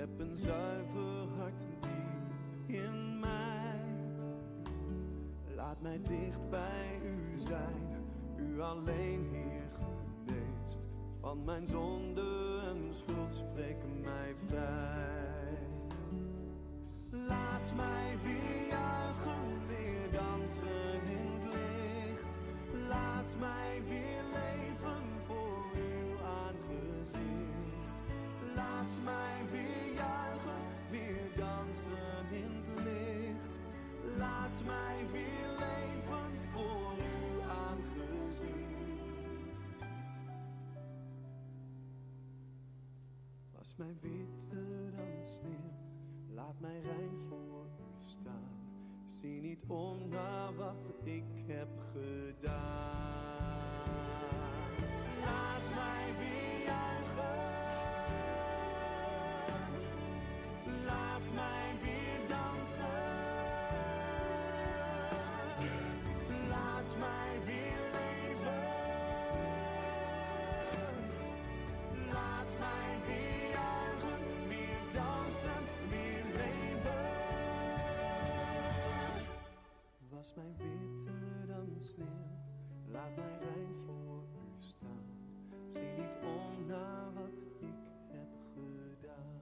Schep een zuiver hart diep in mij. Laat mij dicht bij u zijn, u alleen Heer geneest. Van mijn zonde en schuld spreken mij vrij. Laat mij weer juichen, weer dansen in het licht. Laat mij weer leven voor uw aangezicht. Laat mij weer juichen, weer dansen in het licht. Laat mij weer leven voor uw aangezicht. Was mij witter dan sneeuw, laat mij rein voor u staan. Zie niet om naar wat ik heb gedaan. Laat mij weer juichen. Laat mij weer dansen. Laat mij weer leven. Laat mij weer juichen, weer dansen, weer leven. Was mij witter dan sneeuw, laat mij rein voor u staan. Zie niet om naar wat ik heb gedaan.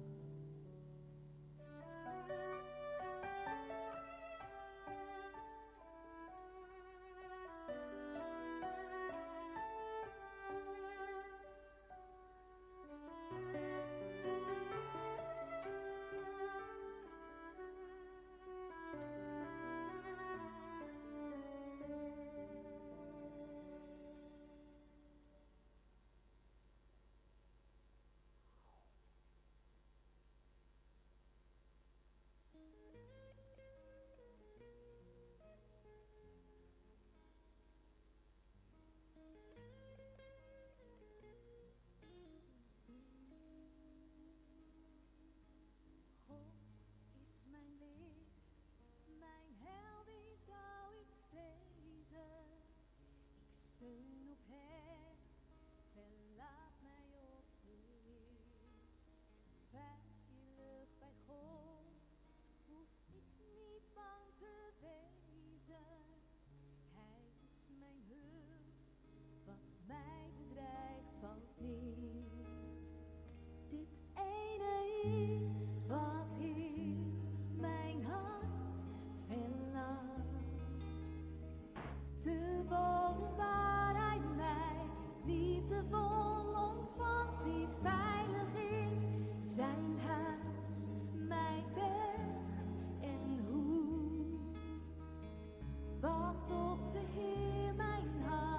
Mijn licht, mijn held, wie zou ik vrezen? Ik steun op hem, verlaat mij op de Heer. Veilig bij God, hoef ik niet bang te wezen. Hij is mijn hulp, wat mij bedreigt valt neer. Dit ene is wat Heer mijn hart verlangt. De boom waar hij mij liefdevol ontvangt, die veilig in zijn huis mij bergt en hoedt. Wacht op de Heer mijn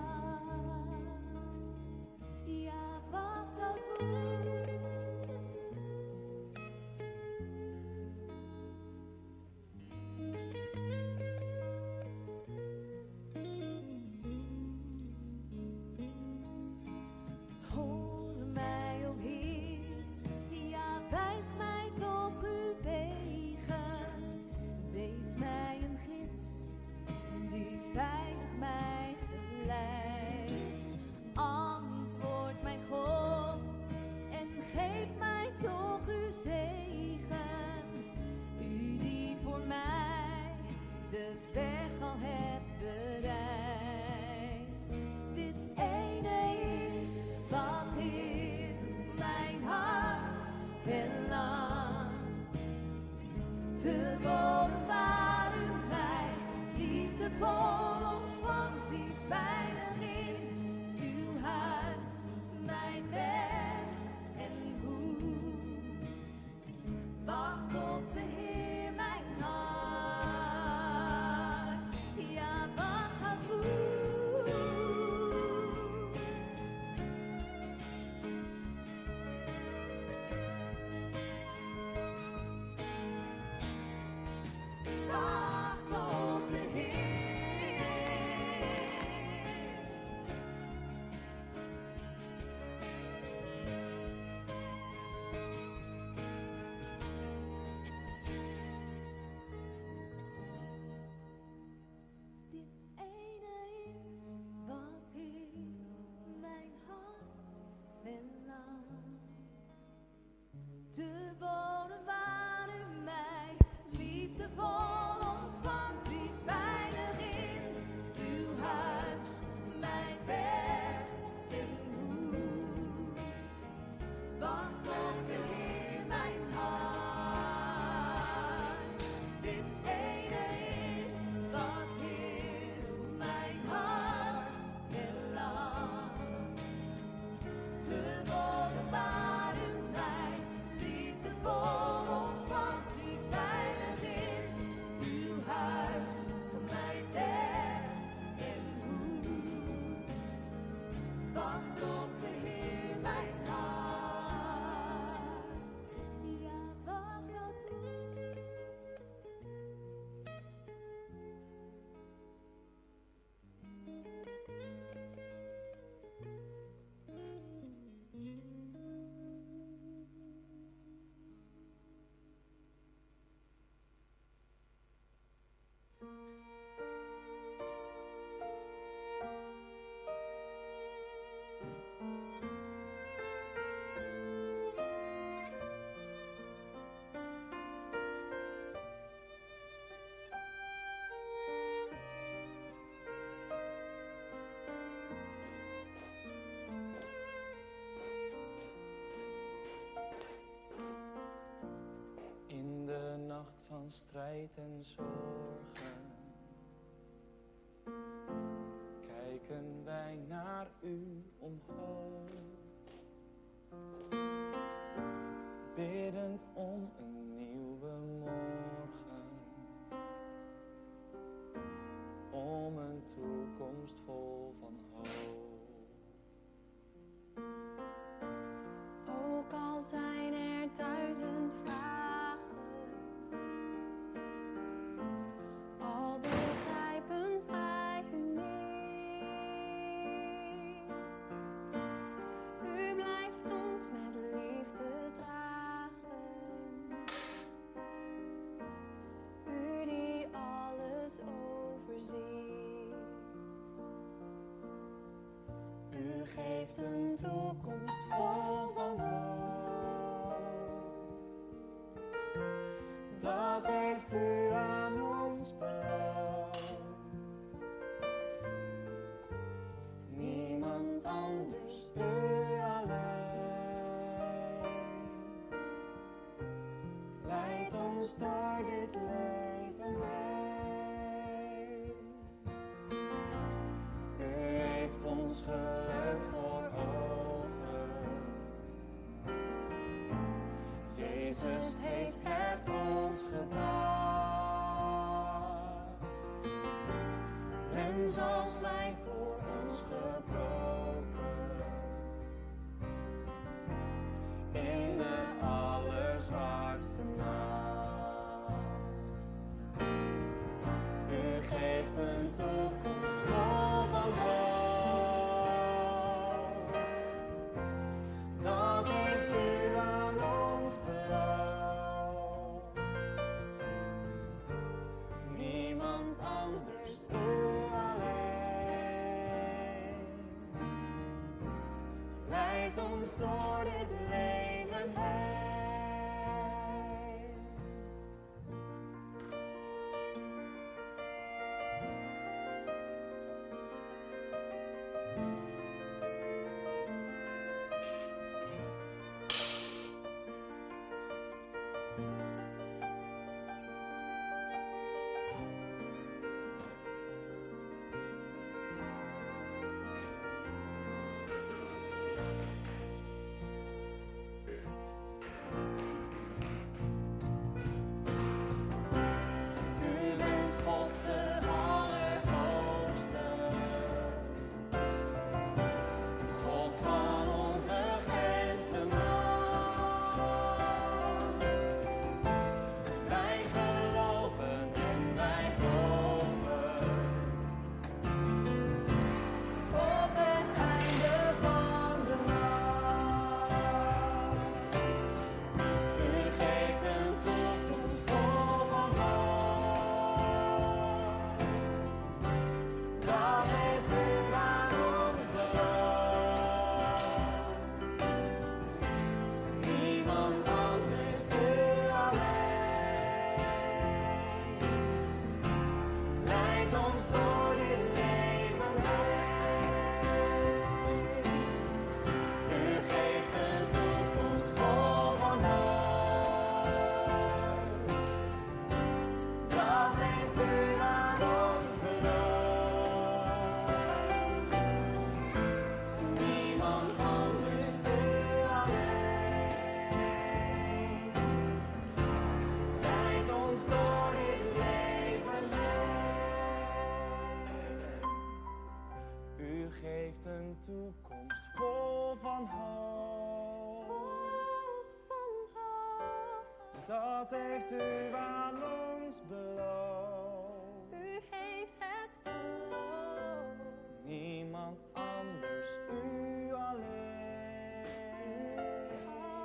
hart, ja, wacht op u. Veilig mij geleidt. Antwoord mijn God en geef mij toch uw zegen. U die voor mij de weg al hebt bereid. Dit ene is wat Heer mijn hart verlangt. Te wonen waar u mij liefdevol ontvangt, die veilig in uw huis mij bergt en hoedt. Wacht op de Heer mijn hart, ja, wacht op u. Wacht op de Heer. strijd en zorgen, kijken wij naar u omhoog, biddend om een nieuwe morgen, om een toekomst vol van hoop. Ook al zijn er 1000 vragen, al begrijpen wij u niet. U blijft ons met liefde dragen. U die alles overziet. U geeft een toekomst vol van hoop. Dat heeft u aan ons beloofd. Niemand anders, u alleen. Leidt ons door dit leven heen. U heeft ons geluk voor ogen. Jezus heeft het ons gebracht. En zoals wij voor ons gebroken, in de allerzwaarste nacht. U geeft een toekomst vol van hoop. Dat heeft u aan ons beloofd. Niemand anders, u alleen. Leidt ons door dit leven heen. U bent God de Allerhoogste, God van onbegrensde macht. Wij geloven en wij hopen op het einde van de nacht. U geeft een toekomst vol van hoop. Dat heeft u aan ons beloofd. Niemand anders, u alleen. Leidt ons door dit leven heen. U geeft een toekomst vol van hoop. Dat heeft u aan ons beloofd. Niemand anders, u alleen. Leidt ons door dit leven heen. U geeft een toekomst vol van hoop. Dat heeft u aan ons beloofd. U heeft het beloofd. Niemand anders, u alleen.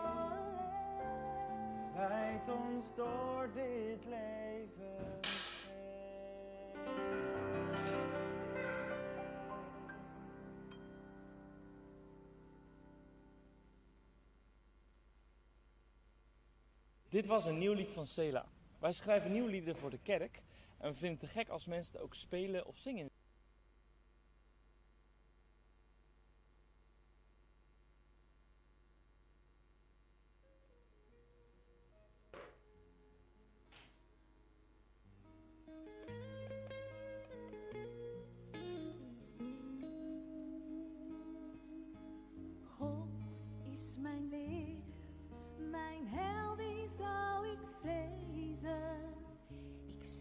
Leidt ons door dit leven heen. Dit was een nieuw lied van Sela. Wij schrijven nieuwe liederen voor de kerk en we vinden het te gek als mensen het ook spelen of zingen.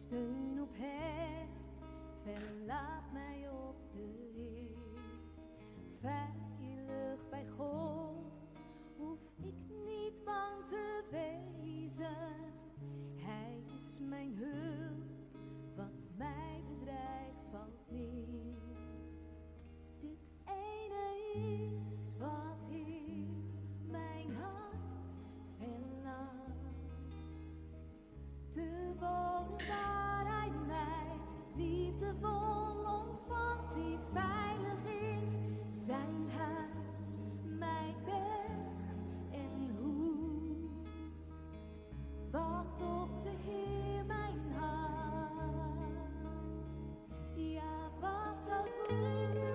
steun op hem, verlaat mij op de Heer. Veilig bij God hoef ik niet bang te wezen. Hij is mijn hulp, wat mij bedreigt valt neer. Dit ene is wat hier mijn hart verlangt. De woning waar hij mij liefdevol ontvangt, die veilig in zijn huis mij bergt en hoedt. Wacht op de Heer mijn hart, ja wacht op u.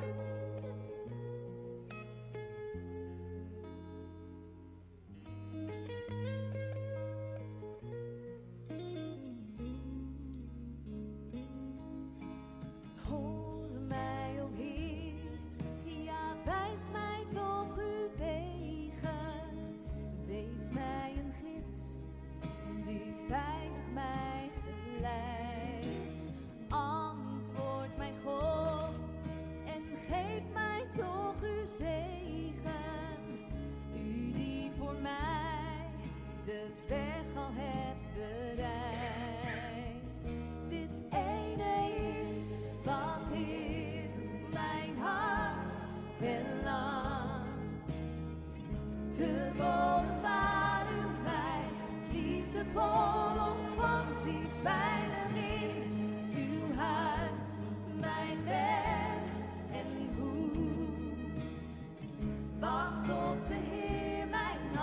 Hoor mij, o Heer, ja wijs mij toch uw wegen. Wees mij een gids die veilig mij geleidt. Antwoord mij God en geef mij toch uw zegen. U die voor mij de weg al hebt bereid. Dit ene is wat Heer mijn hart verlangt. Te wonen waar u mij liefdevol ontvangt, die veilig in uw huis mij bergt en hoedt. Wacht op de Heer mijn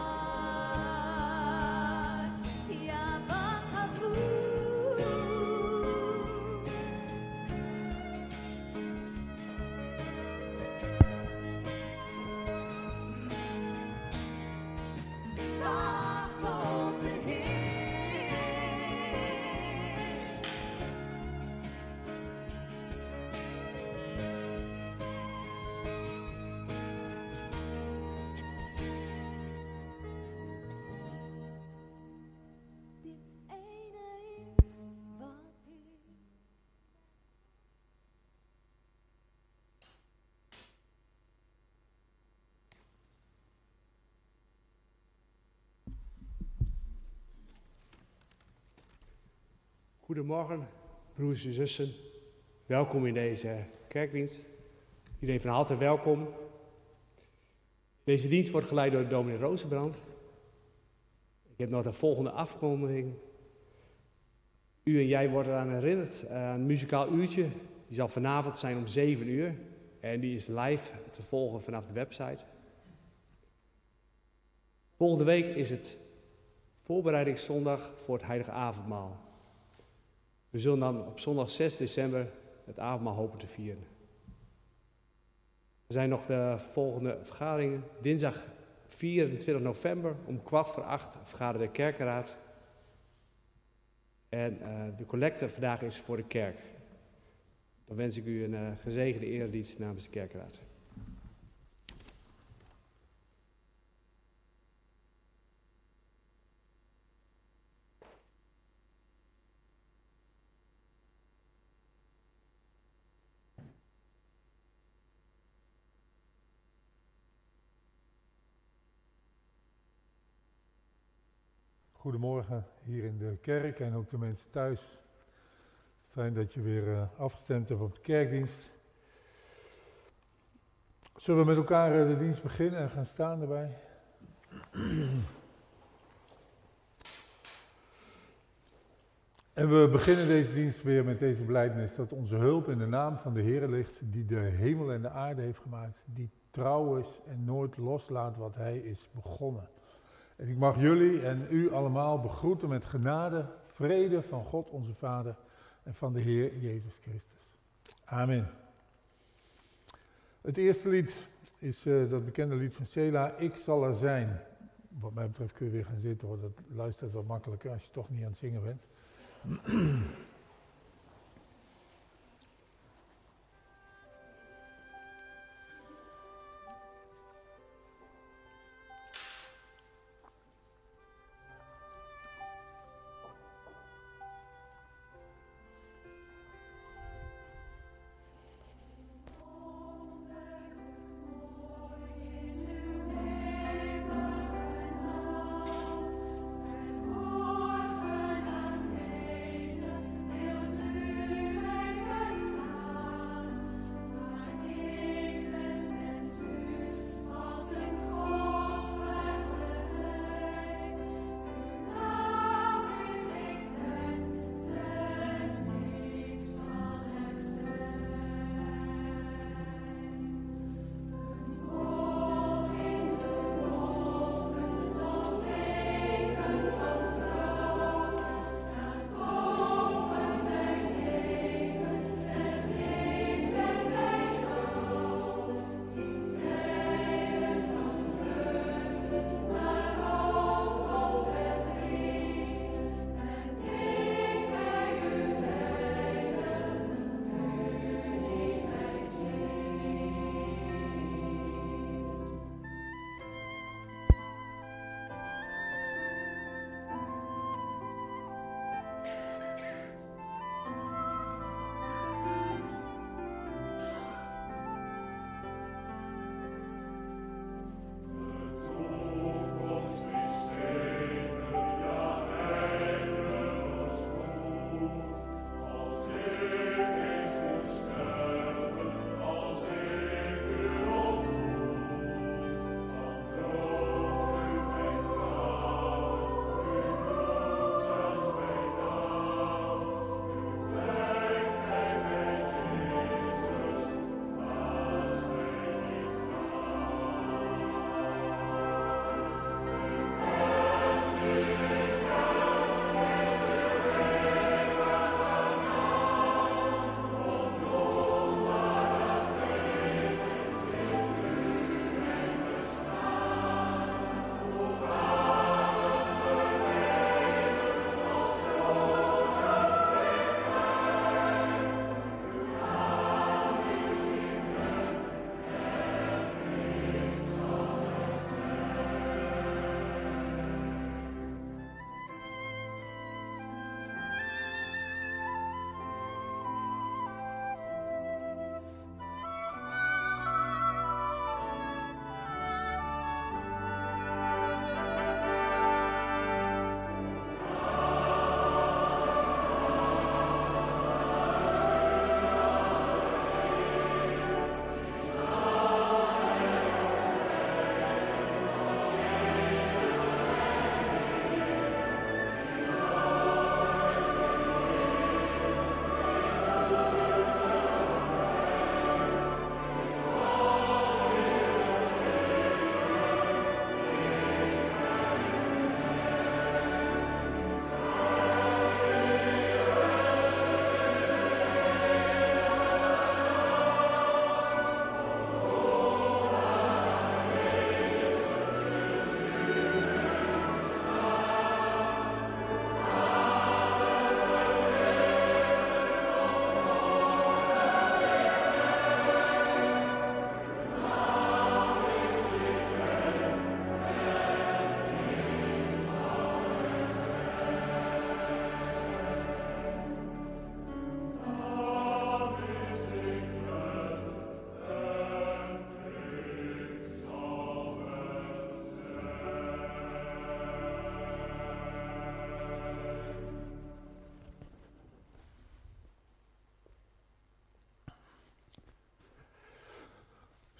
hart, ja wacht op u. Wacht op de Heer. Dit ene is wat Heer. Goedemorgen, broers en zussen. Welkom in deze kerkdienst. Iedereen van harte welkom. Deze dienst wordt geleid door dominee Rozenbrand. Ik heb nog de volgende afkondiging. U en jij worden eraan herinnerd aan een muzikaal uurtje. Die zal vanavond zijn om 7 uur. En die is live te volgen vanaf de website. Volgende week is het voorbereidingszondag voor het Heilige Avondmaal. We zullen dan op zondag 6 december het avondmaal hopen te vieren. Er zijn nog de volgende vergaderingen. Dinsdag 24 november om 7:15 vergadert de kerkenraad. En de collecte vandaag is voor de kerk. Dan wens ik u een gezegende eredienst namens de kerkenraad. Goedemorgen hier in de kerk en ook de mensen thuis. Fijn dat je weer afgestemd hebt op de kerkdienst. Zullen we met elkaar de dienst beginnen en gaan staan erbij? En we beginnen deze dienst weer met deze belijdenis dat onze hulp in de naam van de Heer ligt, die de hemel en de aarde heeft gemaakt, die trouw is en nooit loslaat wat Hij is begonnen. En ik mag jullie en u allemaal begroeten met genade, vrede van God onze Vader en van de Heer Jezus Christus. Amen. Het eerste lied is dat bekende lied van Sela, Ik zal er zijn. Wat mij betreft kun je weer gaan zitten hoor, dat luistert wat makkelijker als je toch niet aan het zingen bent.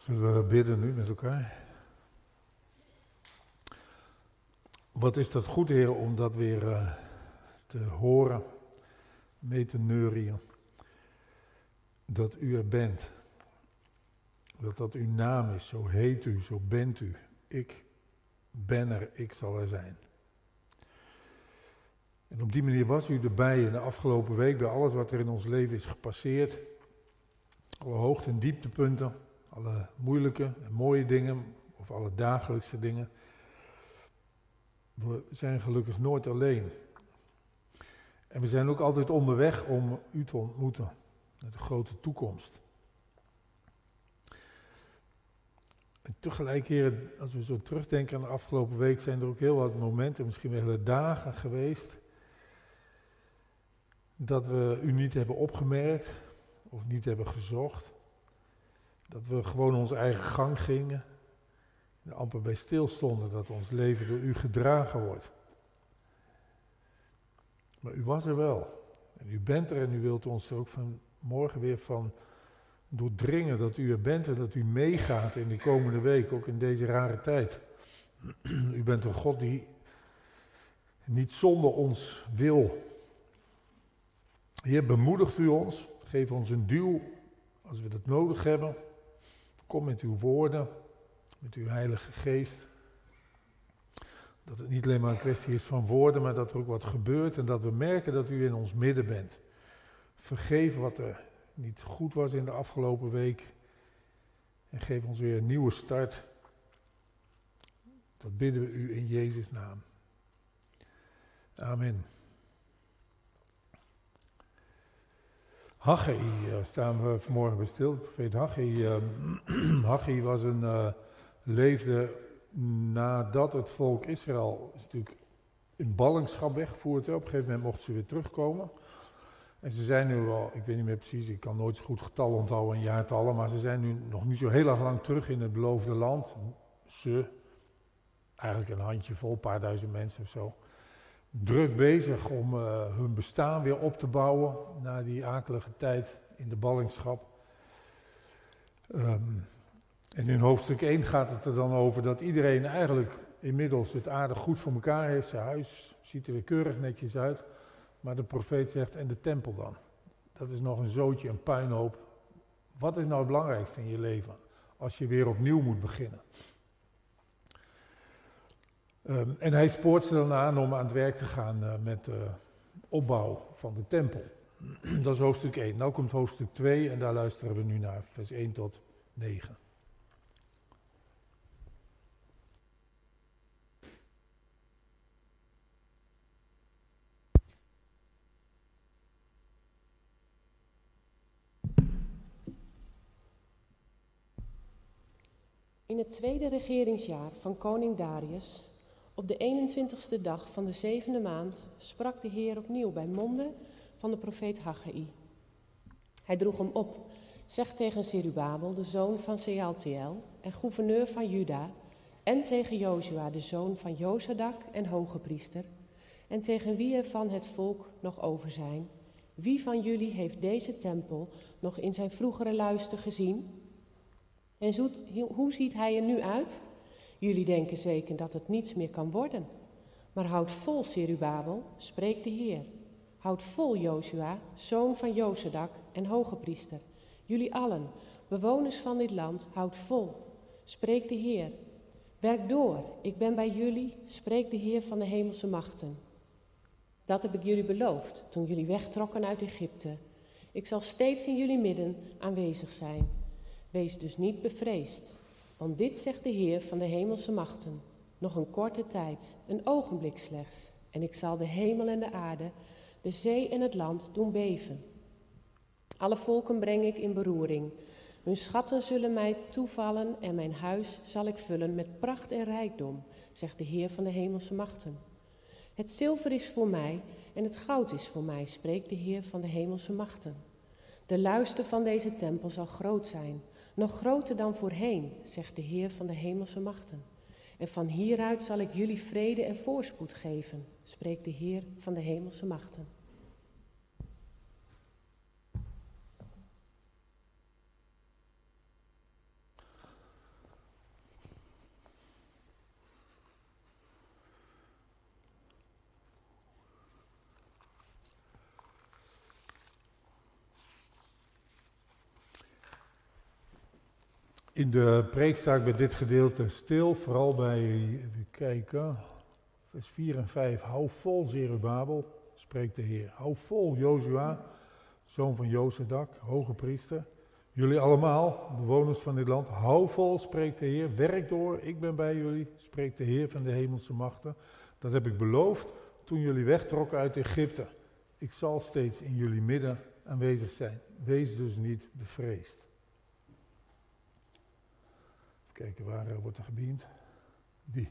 Zullen we bidden nu met elkaar? Wat is dat goed, Heer, om dat weer te horen, mee te neurien. Dat u er bent. Dat dat uw naam is, zo heet u, zo bent u. Ik ben er, ik zal er zijn. En op die manier was u erbij in de afgelopen week bij alles wat er in ons leven is gepasseerd. Alle hoogte- en dieptepunten, alle moeilijke en mooie dingen, of alle dagelijkse dingen. We zijn gelukkig nooit alleen. En we zijn ook altijd onderweg om u te ontmoeten, naar de grote toekomst. En tegelijk, Heer, als we zo terugdenken aan de afgelopen week, zijn er ook heel wat momenten, misschien wel hele dagen geweest, dat we u niet hebben opgemerkt of niet hebben gezocht. Dat we gewoon onze eigen gang gingen. En amper bij stilstonden dat ons leven door u gedragen wordt. Maar u was er wel. En u bent er en u wilt ons er ook vanmorgen weer van doordringen dat u er bent en dat u meegaat in de komende week, ook in deze rare tijd. U bent een God die niet zonder ons wil. Heer, bemoedigt u ons, geef ons een duw als we dat nodig hebben. Kom met uw woorden, met uw Heilige Geest. Dat het niet alleen maar een kwestie is van woorden, maar dat er ook wat gebeurt en dat we merken dat u in ons midden bent. Vergeef wat er niet goed was in de afgelopen week en geef ons weer een nieuwe start. Dat bidden we u in Jezus' naam. Amen. Haggai staan we vanmorgen bij stil. De profeet Haggai. Haggai was leefde nadat het volk Israël is natuurlijk in ballingschap weggevoerd. Op een gegeven moment mochten ze weer terugkomen. En ze zijn nu al, ik weet niet meer precies, ik kan nooit zo goed getallen onthouden en jaartallen, maar ze zijn nu nog niet zo heel erg lang terug in het beloofde land. Eigenlijk een handjevol, een paar duizend mensen of zo. Druk bezig om hun bestaan weer op te bouwen na die akelige tijd in de ballingschap. En in hoofdstuk 1 gaat het er dan over dat iedereen eigenlijk inmiddels het aardig goed voor elkaar heeft. Zijn huis ziet er weer keurig netjes uit. Maar de profeet zegt, en de tempel dan? Dat is nog een zootje, een puinhoop. Wat is nou het belangrijkste in je leven als je weer opnieuw moet beginnen? En hij spoort ze dan aan om aan het werk te gaan met de opbouw van de tempel. Dat is hoofdstuk 1. Nou komt hoofdstuk 2 en daar luisteren we nu naar, vers 1 tot 9. In het tweede regeringsjaar van koning Darius, op de 21ste dag van de 7e maand, sprak de Heer opnieuw bij monden van de profeet Haggai. Hij droeg hem op, zeg tegen Zerubabel, de zoon van Sealtiel en gouverneur van Juda, en tegen Jozua, de zoon van Jozadak en hogepriester, en tegen wie er van het volk nog over zijn. Wie van jullie heeft deze tempel nog in zijn vroegere luister gezien? En hoe ziet hij er nu uit? Jullie denken zeker dat het niets meer kan worden. Maar houd vol, Zerubabel, spreekt de Heer. Houd vol, Jozua, zoon van Jozadak en hogepriester. Jullie allen, bewoners van dit land, houd vol, spreekt de Heer. Werk door, ik ben bij jullie, spreekt de Heer van de hemelse machten. Dat heb ik jullie beloofd toen jullie wegtrokken uit Egypte. Ik zal steeds in jullie midden aanwezig zijn. Wees dus niet bevreesd, want dit zegt de Heer van de hemelse machten. Nog een korte tijd, een ogenblik slechts, en ik zal de hemel en de aarde, de zee en het land doen beven. Alle volken breng ik in beroering. Hun schatten zullen mij toevallen en mijn huis zal ik vullen met pracht en rijkdom, zegt de Heer van de hemelse machten. Het zilver is voor mij en het goud is voor mij, spreekt de Heer van de hemelse machten. De luister van deze tempel zal groot zijn, nog groter dan voorheen, zegt de Heer van de hemelse machten. En van hieruit zal ik jullie vrede en voorspoed geven, spreekt de Heer van de hemelse machten. In de preek sta ik bij dit gedeelte stil, vooral bij, even kijken, vers 4 en 5. Hou vol, Zerubabel, spreekt de Heer. Hou vol, Jozua, zoon van Jozadak, hoge priester. Jullie allemaal, bewoners van dit land, hou vol, spreekt de Heer. Werk door, ik ben bij jullie, spreekt de Heer van de hemelse machten. Dat heb ik beloofd toen jullie wegtrokken uit Egypte. Ik zal steeds in jullie midden aanwezig zijn. Wees dus niet bevreesd. Even kijken, waar wordt er gebeamd? Die.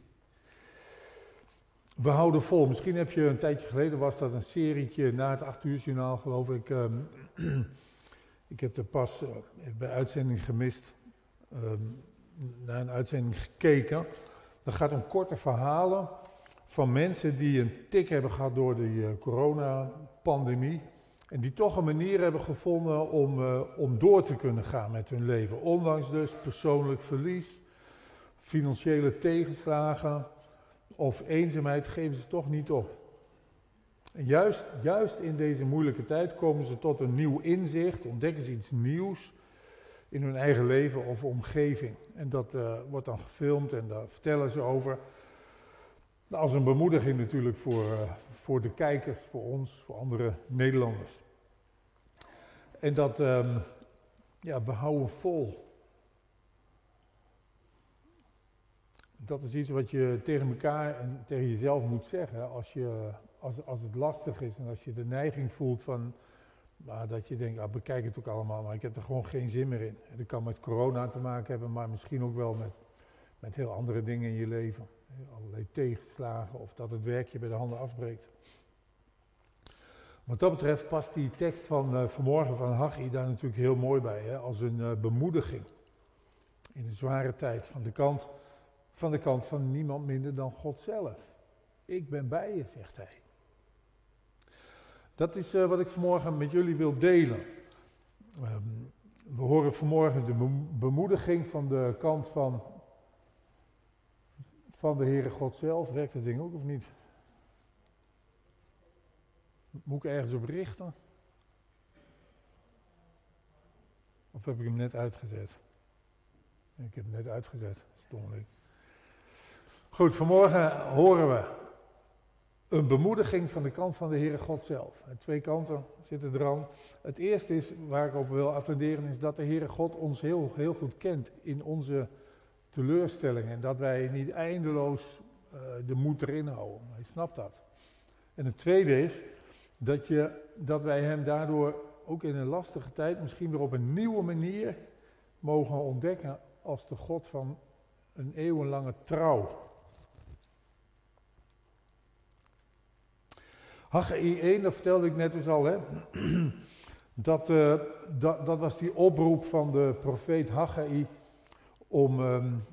We houden vol. Misschien heb je een tijdje geleden, was dat een serietje na het 8 uur journaal, geloof ik. Ik heb er pas bij uitzending gemist, naar een uitzending gekeken. Dat gaat om korte verhalen van mensen die een tik hebben gehad door de coronapandemie. En die toch een manier hebben gevonden om door te kunnen gaan met hun leven. Ondanks dus persoonlijk verlies, financiële tegenslagen of eenzaamheid geven ze toch niet op. En juist in deze moeilijke tijd komen ze tot een nieuw inzicht, ontdekken ze iets nieuws in hun eigen leven of omgeving. En dat wordt dan gefilmd en daar vertellen ze over. Nou, als een bemoediging natuurlijk voor de kijkers, voor ons, voor andere Nederlanders. En dat, we houden vol. Dat is iets wat je tegen elkaar en tegen jezelf moet zeggen als het lastig is en als je de neiging voelt van, dat je denkt, bekijk het ook allemaal, maar ik heb er gewoon geen zin meer in. En dat kan met corona te maken hebben, maar misschien ook wel met heel andere dingen in je leven. Allerlei tegenslagen of dat het werkje bij de handen afbreekt. Wat dat betreft past die tekst van vanmorgen van Haggai daar natuurlijk heel mooi bij, als een bemoediging in een zware tijd van de kant van niemand minder dan God zelf. Ik ben bij je, zegt hij. Dat is wat ik vanmorgen met jullie wil delen. We horen vanmorgen de bemoediging van de kant van de Heere God zelf. Werkt dat ding ook of niet? Moet ik ergens op richten? Of heb ik hem net uitgezet? Ik heb hem net uitgezet, stommeling. Goed, vanmorgen horen we een bemoediging van de kant van de Heere God zelf. En 2 kanten zitten er aan. Het eerste is, waar ik op wil attenderen, is dat de Heere God ons heel, heel goed kent in onze teleurstellingen. En dat wij niet eindeloos de moed erin houden. Hij snapt dat. En het tweede is dat wij hem daardoor ook in een lastige tijd misschien weer op een nieuwe manier mogen ontdekken als de God van een eeuwenlange trouw. Haggai 1, dat vertelde ik net dus al, dat was die oproep van de profeet Haggai om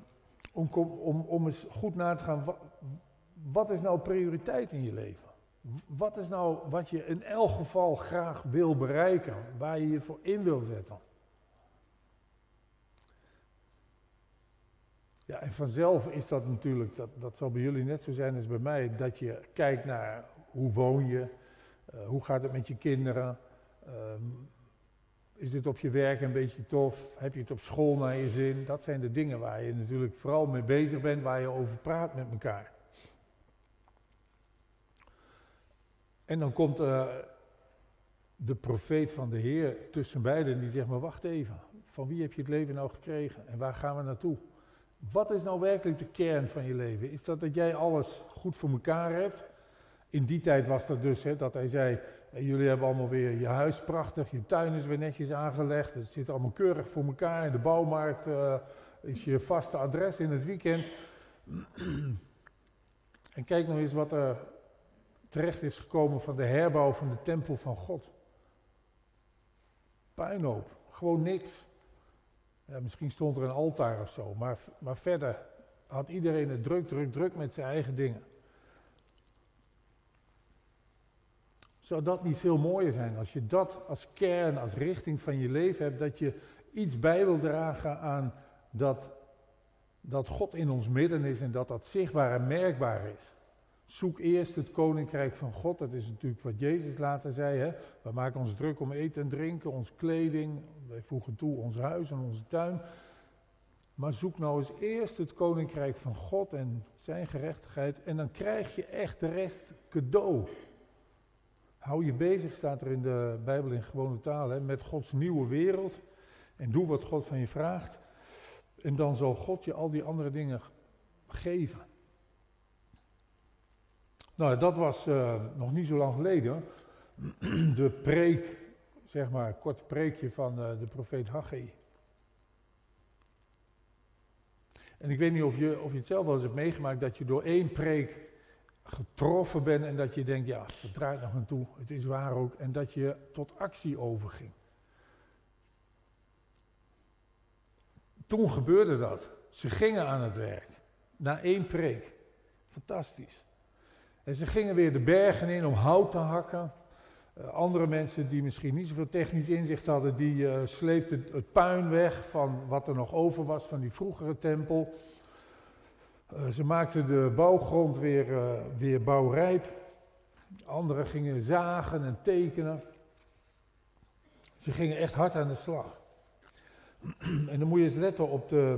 eens goed na te gaan, wat is nou prioriteit in je leven? Wat is nou wat je in elk geval graag wil bereiken, waar je je voor in wil zetten? Ja, en vanzelf is dat natuurlijk, dat zal bij jullie net zo zijn als bij mij, dat je kijkt naar hoe woon je, hoe gaat het met je kinderen, is dit op je werk een beetje tof, heb je het op school naar je zin? Dat zijn de dingen waar je natuurlijk vooral mee bezig bent, waar je over praat met elkaar. En dan komt de profeet van de Heer tussen beiden en die zegt, maar wacht even, van wie heb je het leven nou gekregen en waar gaan we naartoe? Wat is nou werkelijk de kern van je leven? Is dat jij alles goed voor elkaar hebt? In die tijd was dat dus dat hij zei, jullie hebben allemaal weer je huis prachtig, je tuin is weer netjes aangelegd, het zit allemaal keurig voor elkaar, in de bouwmarkt is je vaste adres in het weekend. En kijk nou eens wat er terecht is gekomen van de herbouw van de tempel van God. Puinhoop, gewoon niks. Ja, misschien stond er een altaar of zo, maar verder had iedereen het druk met zijn eigen dingen. Zou dat niet veel mooier zijn als je dat als kern, als richting van je leven hebt, dat je iets bij wil dragen aan dat God in ons midden is en dat zichtbaar en merkbaar is. Zoek eerst het koninkrijk van God, dat is natuurlijk wat Jezus later zei. We maken ons druk om eten en drinken, onze kleding, wij voegen toe ons huis en onze tuin. Maar zoek nou eens eerst het koninkrijk van God en zijn gerechtigheid. En dan krijg je echt de rest cadeau. Hou je bezig, staat er in de Bijbel in gewone taal, hè, met Gods nieuwe wereld. En doe wat God van je vraagt. En dan zal God je al die andere dingen geven. Nou, dat was nog niet zo lang geleden. De preek, zeg maar, een kort preekje van de profeet Haggai. En ik weet niet of je het zelf wel eens hebt meegemaakt, dat je door één preek getroffen bent en dat je denkt, ja, het draait nog aan toe, het is waar ook, en dat je tot actie overging. Toen gebeurde dat. Ze gingen aan het werk. Na één preek. Fantastisch. En ze gingen weer de bergen in om hout te hakken. Andere mensen die misschien niet zoveel technisch inzicht hadden, die sleepten het puin weg van wat er nog over was van die vroegere tempel. Ze maakten de bouwgrond weer bouwrijp. Anderen gingen zagen en tekenen. Ze gingen echt hard aan de slag. En dan moet je eens letten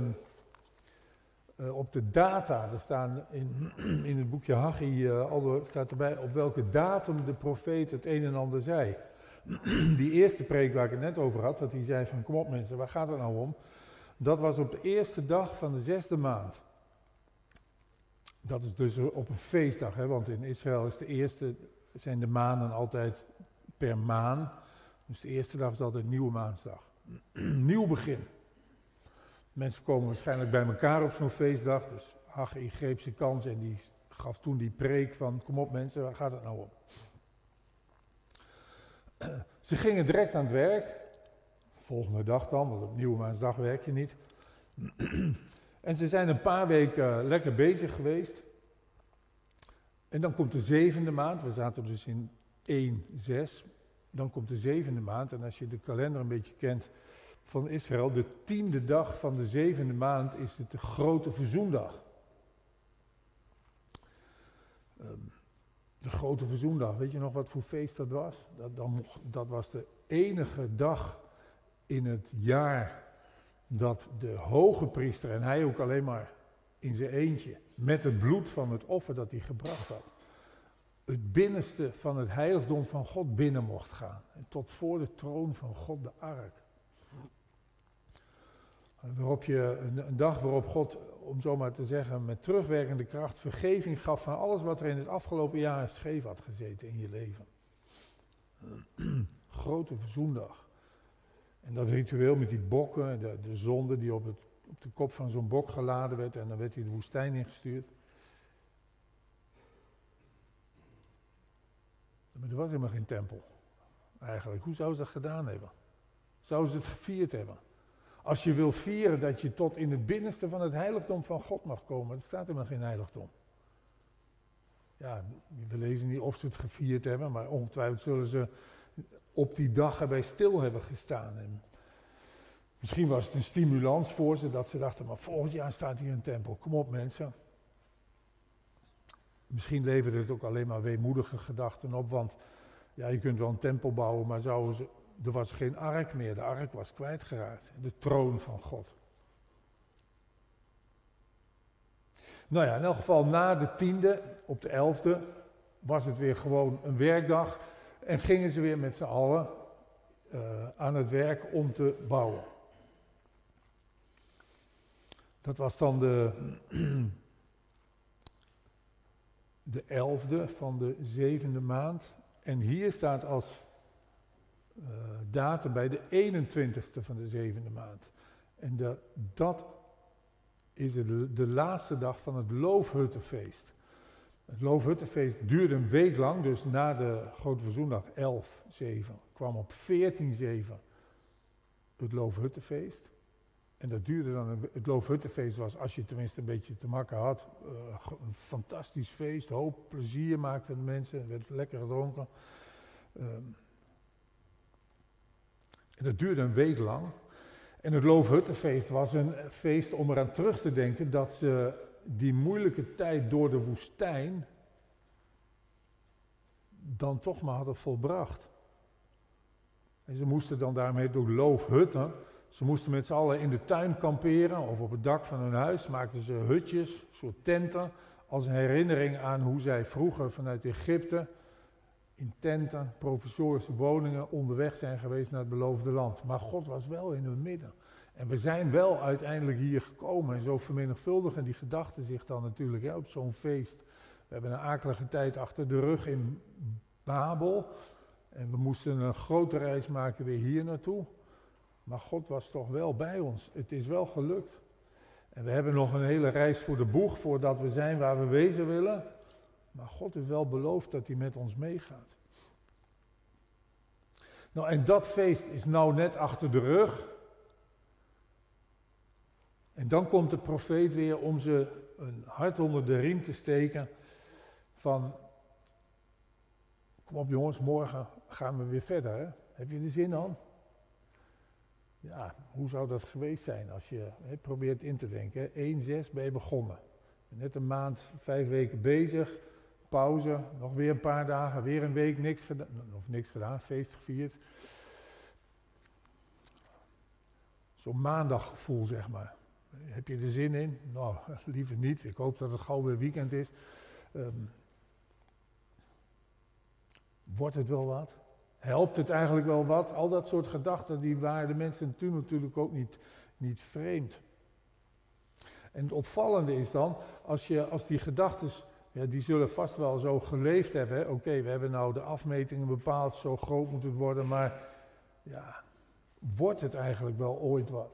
op de data. Er staan in het boekje Haggai staat erbij op welke datum de profeet het een en ander zei. Die eerste preek waar ik het net over had, dat hij zei van kom op mensen, waar gaat het nou om? Dat was op de eerste dag van de 6e maand. Dat is dus op een feestdag, hè, want in Israël zijn de maanden altijd per maan. Dus de eerste dag is altijd nieuwe maansdag. Nieuw begin. Mensen komen waarschijnlijk bij elkaar op zo'n feestdag. Dus Haggai greep zijn kans en die gaf toen die preek van kom op mensen, waar gaat het nou om? Ze gingen direct aan het werk. Volgende dag dan, want op nieuwemaansdag werk je niet. En ze zijn een paar weken lekker bezig geweest. En dan komt de 7e maand, we zaten dus in 1/6. Dan komt de 7e maand en als je de kalender een beetje kent van Israël, de 10e dag van de 7e maand is het de grote verzoendag. De grote verzoendag, weet je nog wat voor feest dat was? Dat was de enige dag in het jaar dat de hoge priester, en hij ook alleen maar in zijn eentje, met het bloed van het offer dat hij gebracht had, het binnenste van het heiligdom van God binnen mocht gaan. En tot voor de troon van God de ark. Een dag waarop God, om zo maar te zeggen, met terugwerkende kracht vergeving gaf van alles wat er in het afgelopen jaar scheef had gezeten in je leven. Grote verzoendag. En dat ritueel met die bokken, de zonde die op de kop van zo'n bok geladen werd en dan werd hij de woestijn ingestuurd. Maar er was helemaal geen tempel, eigenlijk. Hoe zouden ze dat gedaan hebben? Zouden ze het gevierd hebben? Als je wil vieren dat je tot in het binnenste van het heiligdom van God mag komen, er staat helemaal geen heiligdom. Ja, we lezen niet of ze het gevierd hebben, maar ongetwijfeld zullen ze op die dag erbij stil hebben gestaan. En misschien was het een stimulans voor ze, dat ze dachten, maar volgend jaar staat hier een tempel. Kom op mensen. Misschien leverde het ook alleen maar weemoedige gedachten op, want ja, je kunt wel een tempel bouwen, maar er was geen ark meer. De ark was kwijtgeraakt. De troon van God. Nou ja, in elk geval na de 10e, op de 11e, was het weer gewoon een werkdag. En gingen ze weer met z'n allen aan het werk om te bouwen. Dat was dan de 11e van de 7e maand. En hier staat als datum bij de 21ste van de 7e maand. En dat is de laatste dag van het Loofhuttenfeest. Het Loofhuttenfeest duurde een week lang, dus na de Grote Verzoendag 11/7 kwam op 14/7 het Loofhuttenfeest. En dat duurde dan, het Loofhuttenfeest was, als je tenminste een beetje te makken had, een fantastisch feest, hoop plezier maakten de mensen, er werd lekker gedronken. En dat duurde een week lang. En het Loofhuttenfeest was een feest om eraan terug te denken dat ze die moeilijke tijd door de woestijn dan toch maar hadden volbracht. En ze moesten dan daarmee door loofhutten Ze moesten met z'n allen in de tuin kamperen of op het dak van hun huis. Maakten ze hutjes, een soort tenten, als een herinnering aan hoe zij vroeger vanuit Egypte in tenten, provisorische woningen onderweg zijn geweest naar het beloofde land. Maar God was wel in hun midden. En we zijn wel uiteindelijk hier gekomen. En zo vermenigvuldigen die gedachten zich dan natuurlijk op zo'n feest. We hebben een akelige tijd achter de rug in Babel. En we moesten een grote reis maken weer hier naartoe. Maar God was toch wel bij ons. Het is wel gelukt. En we hebben nog een hele reis voor de boeg voordat we zijn waar we wezen willen. Maar God heeft wel beloofd dat hij met ons meegaat. Nou, en dat feest is nou net achter de rug. En dan komt de profeet weer om ze een hart onder de riem te steken van, kom op jongens, morgen gaan we weer verder. Hè? Heb je er zin aan? Ja, hoe zou dat geweest zijn als je probeert in te denken. 1-6 ben je begonnen. Net een maand, 5 weken bezig, pauze, nog weer een paar dagen, weer een week niks gedaan, feest gevierd. Zo'n maandaggevoel, zeg maar. Heb je er zin in? Nou, liever niet. Ik hoop dat het gauw weer weekend is. Wordt het wel wat? Helpt het eigenlijk wel wat? Al dat soort gedachten, die waren de mensen toen natuurlijk ook niet vreemd. En het opvallende is dan, als die gedachten, ja, die zullen vast wel zo geleefd hebben. Oké, we hebben nou de afmetingen bepaald, zo groot moet het worden, maar ja, wordt het eigenlijk wel ooit wat?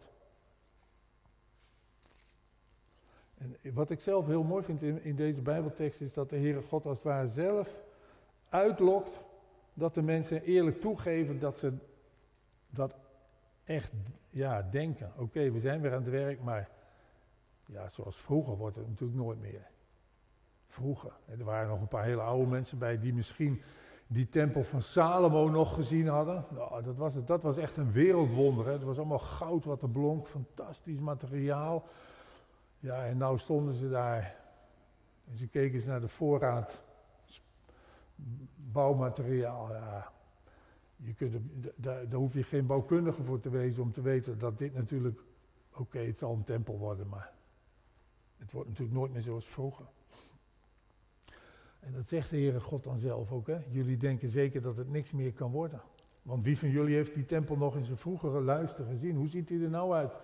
En wat ik zelf heel mooi vind in deze Bijbeltekst is dat de Heere God als het ware zelf uitlokt dat de mensen eerlijk toegeven dat ze dat echt denken. Oké, we zijn weer aan het werk, maar ja, zoals vroeger wordt het natuurlijk nooit meer. Vroeger. Er waren nog een paar hele oude mensen bij die misschien die tempel van Salomo nog gezien hadden. Nou, dat was echt een wereldwonder. Hè. Het was allemaal goud wat er blonk, fantastisch materiaal. Ja, en nou stonden ze daar en ze keken eens naar de voorraad bouwmateriaal. Ja, daar hoef je geen bouwkundige voor te wezen om te weten dat dit natuurlijk, oké, het zal een tempel worden, maar het wordt natuurlijk nooit meer zoals vroeger. En dat zegt de Heere God dan zelf ook, hè. Jullie denken zeker dat het niks meer kan worden. Want wie van jullie heeft die tempel nog in zijn vroegere luister gezien? Hoe ziet hij er nou uit?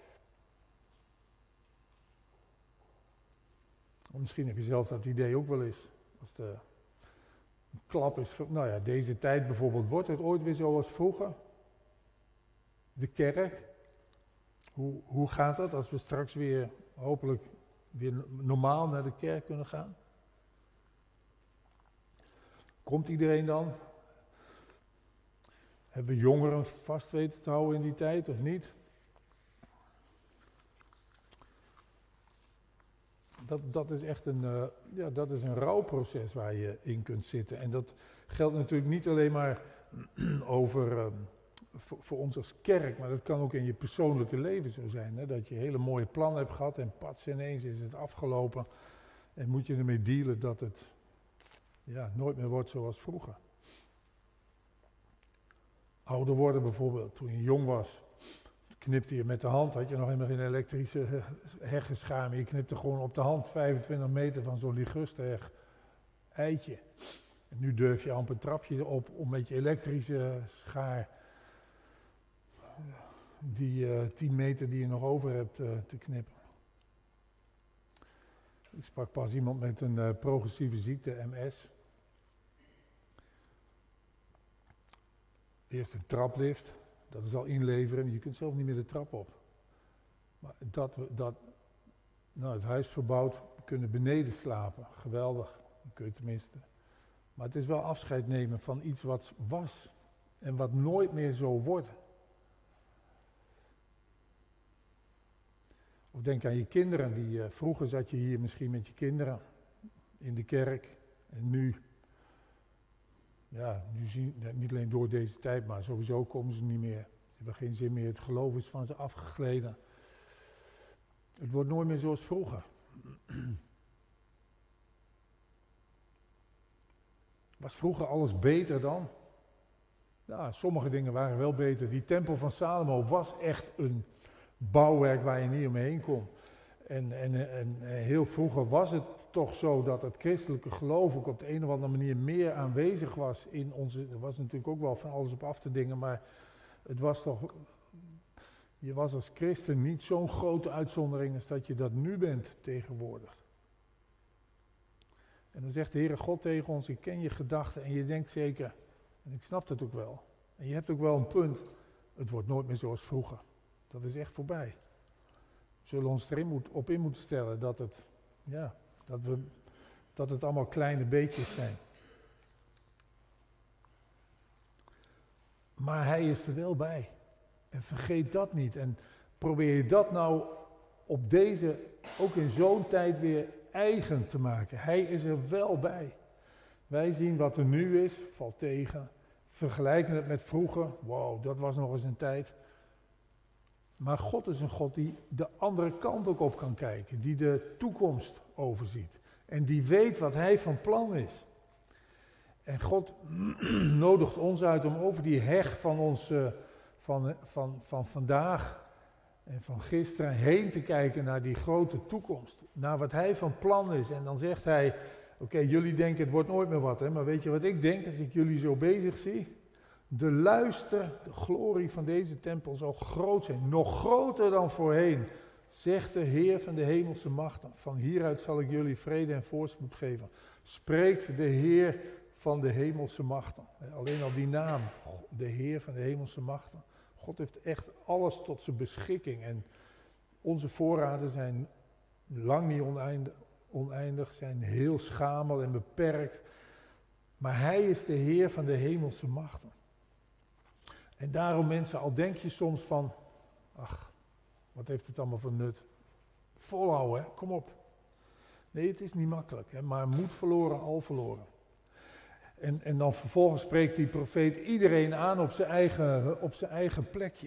Of misschien heb je zelf dat idee ook wel eens. Als de klap is, nou ja, deze tijd bijvoorbeeld, wordt het ooit weer zoals vroeger? De kerk, hoe gaat dat als we straks weer, hopelijk weer normaal naar de kerk kunnen gaan? Komt iedereen dan? Hebben we jongeren vast weten te houden in die tijd of niet? Dat is echt een rouwproces waar je in kunt zitten. En dat geldt natuurlijk niet alleen maar over voor ons als kerk, maar dat kan ook in je persoonlijke leven zo zijn. Hè? Dat je hele mooie plannen hebt gehad en pats ineens is het afgelopen. En moet je ermee dealen dat het nooit meer wordt zoals vroeger. Ouder worden bijvoorbeeld, toen je jong was. Knipte je met de hand, had je nog helemaal geen elektrische heggeschaar, je knipte gewoon op de hand 25 meter van zo'n ligusterheg eitje. En nu durf je amper een trapje op om met je elektrische schaar die 10 meter die je nog over hebt te knippen. Ik sprak pas iemand met een progressieve ziekte, MS. Eerst een traplift. Dat is al inleveren, je kunt zelf niet meer de trap op. Maar het huis verbouwd, we kunnen beneden slapen, geweldig, dat kun je tenminste. Maar het is wel afscheid nemen van iets wat was en wat nooit meer zo wordt. Of denk aan je kinderen, vroeger zat je hier misschien met je kinderen in de kerk en nu niet alleen door deze tijd, maar sowieso komen ze niet meer. Ze hebben geen zin meer, het geloof is van ze afgegleden. Het wordt nooit meer zoals vroeger. Was vroeger alles beter dan? Nou, sommige dingen waren wel beter. Die tempel van Salomo was echt een bouwwerk waar je niet omheen kon. En heel vroeger was het toch zo dat het christelijke geloof ook op de een of andere manier meer aanwezig was in onze... Er was natuurlijk ook wel van alles op af te dingen, maar het was toch... Je was als christen niet zo'n grote uitzondering als dat je dat nu bent tegenwoordig. En dan zegt de Heere God tegen ons, ik ken je gedachten en je denkt zeker, en ik snap dat ook wel. En je hebt ook wel een punt, het wordt nooit meer zoals vroeger. Dat is echt voorbij. We zullen ons op in moeten stellen dat het allemaal kleine beetjes zijn. Maar hij is er wel bij. En vergeet dat niet. En probeer je dat nou op deze, ook in zo'n tijd weer eigen te maken. Hij is er wel bij. Wij zien wat er nu is, valt tegen. Vergelijken het met vroeger. Wow, dat was nog eens een tijd. Maar God is een God die de andere kant ook op kan kijken. Die de toekomst overziet. En die weet wat hij van plan is. En God nodigt ons uit om over die heg van ons, van vandaag en van gisteren heen te kijken naar die grote toekomst. Naar wat hij van plan is. En dan zegt hij, oké, jullie denken het wordt nooit meer wat, hè? Maar weet je wat ik denk als ik jullie zo bezig zie? De luister, de glorie van deze tempel zal groot zijn. Nog groter dan voorheen, zegt de Heer van de hemelse machten. Van hieruit zal ik jullie vrede en voorspoed geven. Spreekt de Heer van de hemelse machten. Alleen al die naam, de Heer van de hemelse machten. God heeft echt alles tot zijn beschikking. En onze voorraden zijn lang niet oneindig, zijn heel schamel en beperkt. Maar hij is de Heer van de hemelse machten. En daarom mensen, al denk je soms van, ach, wat heeft het allemaal voor nut? Volhouden, hè? Kom op. Nee, het is niet makkelijk, hè? Maar moed verloren, al verloren. En dan vervolgens spreekt die profeet iedereen aan op zijn eigen plekje.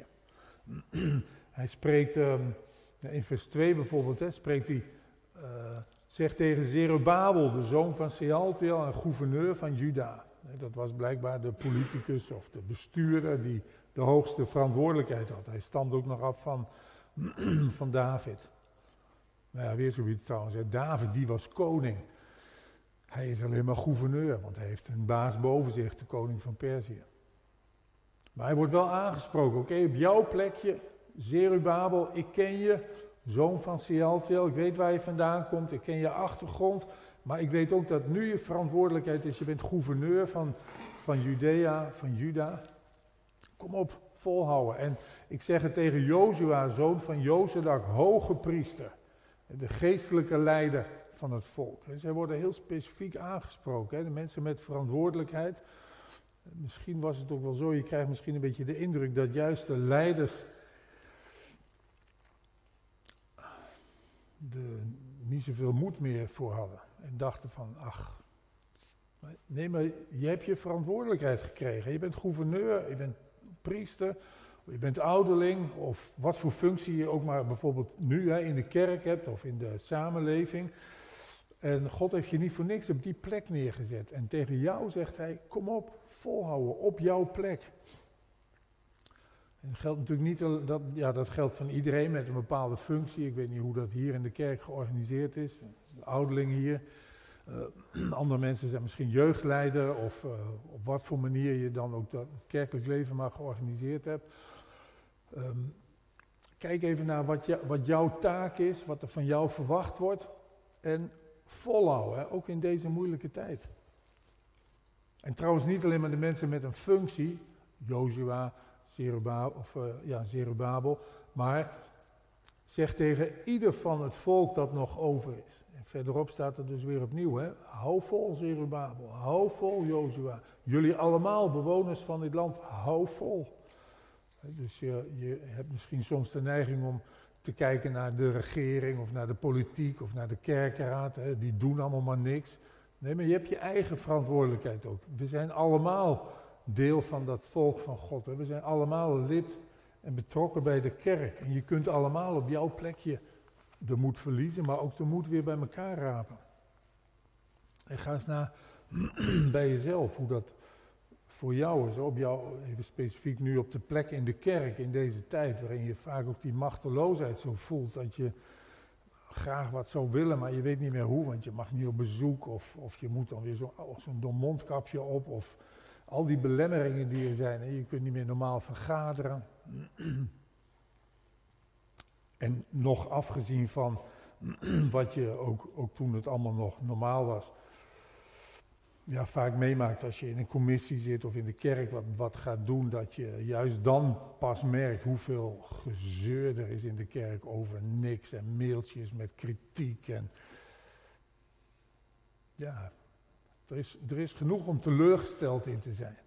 Hij spreekt, in vers 2 bijvoorbeeld, spreekt hij, zegt tegen Zerubabel, de zoon van Sealtiel en gouverneur van Juda. Dat was blijkbaar de politicus of de bestuurder die de hoogste verantwoordelijkheid had. Hij stamt ook nog af van David. Nou ja, weer zoiets trouwens. David, die was koning. Hij is alleen maar gouverneur, want hij heeft een baas boven zich, de koning van Perzië. Maar hij wordt wel aangesproken. Oké, op jouw plekje, Zerubabel, ik ken je, zoon van Sealtiel, ik weet waar je vandaan komt, ik ken je achtergrond. Maar ik weet ook dat nu je verantwoordelijkheid is, je bent gouverneur van Judea, van Juda. Kom op, volhouden. En ik zeg het tegen Jozua, zoon van Jozadak, hoge priester, de geestelijke leider van het volk. Zij worden heel specifiek aangesproken, de mensen met verantwoordelijkheid. Misschien was het ook wel zo, je krijgt misschien een beetje de indruk dat juist de leiders niet zoveel moed meer voor hadden. En dachten van, ach, nee, maar je hebt je verantwoordelijkheid gekregen. Je bent gouverneur, je bent priester, je bent ouderling, of wat voor functie je ook maar bijvoorbeeld nu in de kerk hebt, of in de samenleving. En God heeft je niet voor niks op die plek neergezet. En tegen jou zegt hij, kom op, volhouden, op jouw plek. En dat geldt natuurlijk niet, dat geldt van iedereen met een bepaalde functie. Ik weet niet hoe dat hier in de kerk georganiseerd is. De ouderlingen hier. Andere mensen zijn misschien jeugdleider of op wat voor manier je dan ook het kerkelijk leven maar georganiseerd hebt. Kijk even naar wat jouw taak is, wat er van jou verwacht wordt. En volhouden, ook in deze moeilijke tijd. En trouwens niet alleen maar de mensen met een functie, Jozua, Zerubabel, maar zeg tegen ieder van het volk dat nog over is. En verderop staat er dus weer opnieuw, hou vol Zerubabel, hou vol Jozua. Jullie allemaal bewoners van dit land, hou vol. Dus je hebt misschien soms de neiging om te kijken naar de regering of naar de politiek of naar de kerkenraad. Die doen allemaal maar niks. Nee, maar je hebt je eigen verantwoordelijkheid ook. We zijn allemaal deel van dat volk van God. We zijn allemaal lid en betrokken bij de kerk. En je kunt allemaal op jouw plekje de moed verliezen, maar ook de moed weer bij elkaar rapen. En ga eens naar bij jezelf, hoe dat voor jou is, op jou, even specifiek nu op de plek in de kerk in deze tijd, waarin je vaak ook die machteloosheid zo voelt, dat je graag wat zou willen, maar je weet niet meer hoe, want je mag niet op bezoek, of je moet dan weer zo'n dom mondkapje op, of al die belemmeringen die er zijn, en je kunt niet meer normaal vergaderen. En nog afgezien van wat je ook toen het allemaal nog normaal was, ja, vaak meemaakt als je in een commissie zit of in de kerk wat gaat doen, dat je juist dan pas merkt hoeveel gezeur er is in de kerk over niks en mailtjes met kritiek. En ja, er is genoeg om teleurgesteld in te zijn.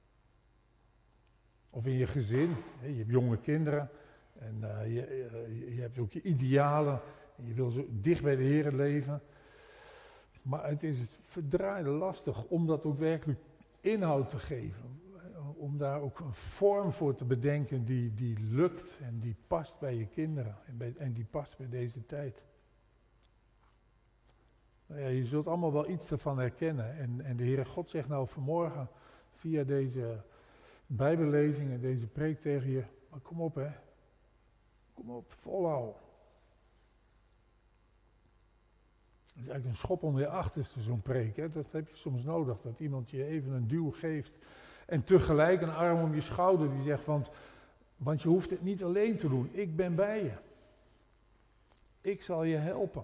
Of in je gezin, je hebt jonge kinderen en je hebt ook je idealen en je wil zo dicht bij de Heer leven. Maar het is verdraaide lastig om dat ook werkelijk inhoud te geven. Om daar ook een vorm voor te bedenken die lukt en die past bij je kinderen en die past bij deze tijd. Nou ja, je zult allemaal wel iets ervan herkennen. En de Heere God zegt nou vanmorgen via deze Bijbellezing en deze preek tegen je, maar kom op hè, kom op, volhouden. Het is eigenlijk een schop onder je achterste, zo'n preek. Hè? Dat heb je soms nodig, dat iemand je even een duw geeft. En tegelijk een arm om je schouder die zegt, want je hoeft het niet alleen te doen. Ik ben bij je. Ik zal je helpen.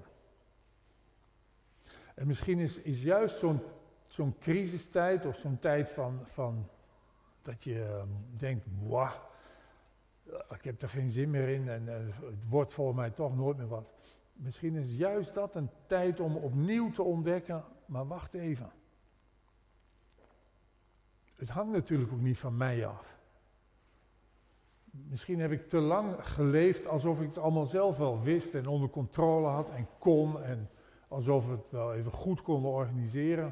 En misschien is juist zo'n crisistijd of zo'n tijd van dat je denkt, wauw, ik heb er geen zin meer in en het wordt volgens mij toch nooit meer wat. Misschien is juist dat een tijd om opnieuw te ontdekken, maar wacht even. Het hangt natuurlijk ook niet van mij af. Misschien heb ik te lang geleefd alsof ik het allemaal zelf wel wist en onder controle had en kon en alsof we het wel even goed konden organiseren.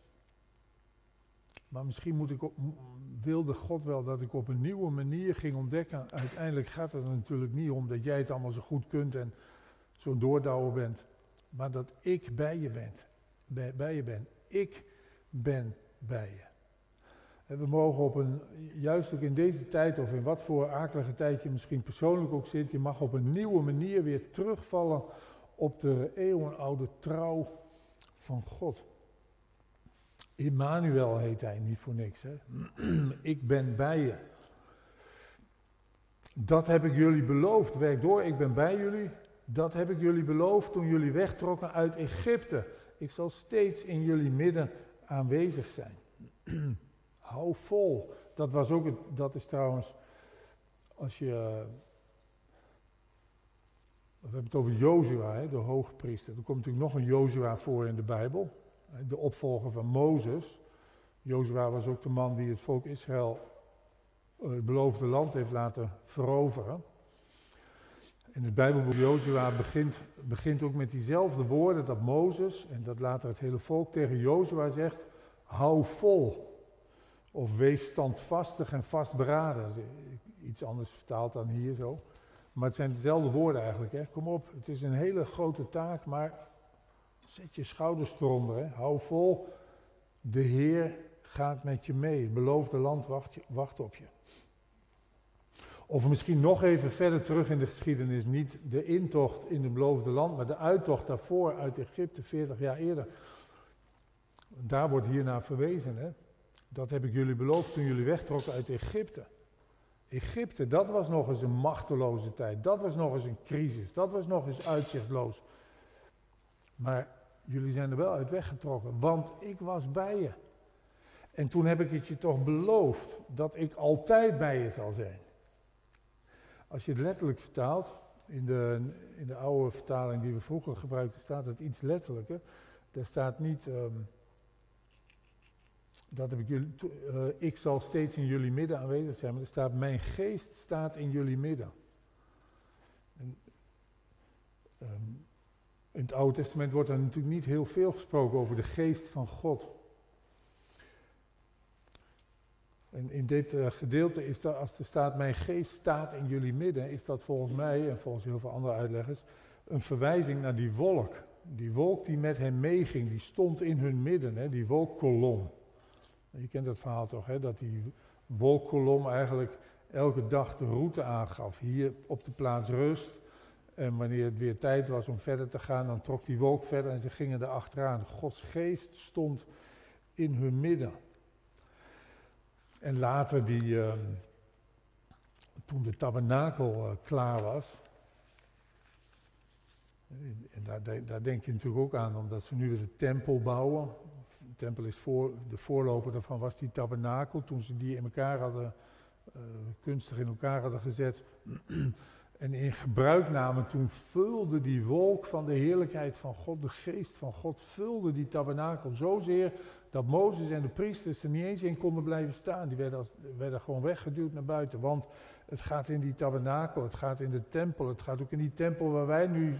Maar misschien wilde God wel dat ik op een nieuwe manier ging ontdekken. Uiteindelijk gaat het er natuurlijk niet om dat jij het allemaal zo goed kunt en zo'n doordouwer bent, maar dat ik bij je ben. Ik ben bij je. En we mogen juist ook in deze tijd, of in wat voor akelige tijd je misschien persoonlijk ook zit, je mag op een nieuwe manier weer terugvallen op de eeuwenoude trouw van God. Immanuel heet hij, niet voor niks. Hè? Ik ben bij je. Dat heb ik jullie beloofd. Werk door, ik ben bij jullie. Dat heb ik jullie beloofd toen jullie wegtrokken uit Egypte. Ik zal steeds in jullie midden aanwezig zijn. Hou vol. Dat is trouwens, als je... We hebben het over Jozua, de hoogpriester. Er komt natuurlijk nog een Jozua voor in de Bijbel. De opvolger van Mozes. Jozua was ook de man die het volk Israël het beloofde land heeft laten veroveren. In het Bijbelboek Jozua begint ook met diezelfde woorden dat Mozes en dat later het hele volk tegen Jozua zegt, hou vol. Of wees standvastig en vastberaden. Dat is iets anders vertaald dan hier zo. Maar het zijn dezelfde woorden eigenlijk. Hè. Kom op, het is een hele grote taak, maar zet je schouders eronder. Hè. Hou vol, de Heer gaat met je mee. Het beloofde land wacht op je. Of misschien nog even verder terug in de geschiedenis, niet de intocht in het beloofde land, maar de uittocht daarvoor uit Egypte 40 jaar eerder. Daar wordt hiernaar verwezen. Hè? Dat heb ik jullie beloofd toen jullie wegtrokken uit Egypte. Egypte, dat was nog eens een machteloze tijd. Dat was nog eens een crisis. Dat was nog eens uitzichtloos. Maar jullie zijn er wel uit weggetrokken, want ik was bij je. En toen heb ik het je toch beloofd dat ik altijd bij je zal zijn. Als je het letterlijk vertaalt, in de oude vertaling die we vroeger gebruikten, staat het iets letterlijker. Daar staat niet, ik zal steeds in jullie midden aanwezig zijn, maar er staat, mijn geest staat in jullie midden. En, in het Oude Testament wordt er natuurlijk niet heel veel gesproken over de geest van God. En in dit gedeelte is dat, als er staat, mijn geest staat in jullie midden, is dat volgens mij, en volgens heel veel andere uitleggers, een verwijzing naar die wolk. Die wolk die met hem meeging, die stond in hun midden, hè, die wolkkolom. Je kent dat verhaal toch, hè? Dat die wolkkolom eigenlijk elke dag de route aangaf. Hier op de plaats rust. En wanneer het weer tijd was om verder te gaan, dan trok die wolk verder en ze gingen er achteraan. Gods geest stond in hun midden. En later, toen de tabernakel klaar was, en daar denk je natuurlijk ook aan, omdat ze nu weer de tempel bouwen. De tempel is de voorloper daarvan was die tabernakel. Toen ze die in elkaar hadden, kunstig in elkaar hadden gezet en in gebruik namen, toen vulde die wolk van de heerlijkheid van God, de geest van God, vulde die tabernakel zozeer dat Mozes en de priesters er niet eens in konden blijven staan. Die werden gewoon weggeduwd naar buiten, want het gaat in die tabernakel, het gaat in de tempel, het gaat ook in die tempel waar wij nu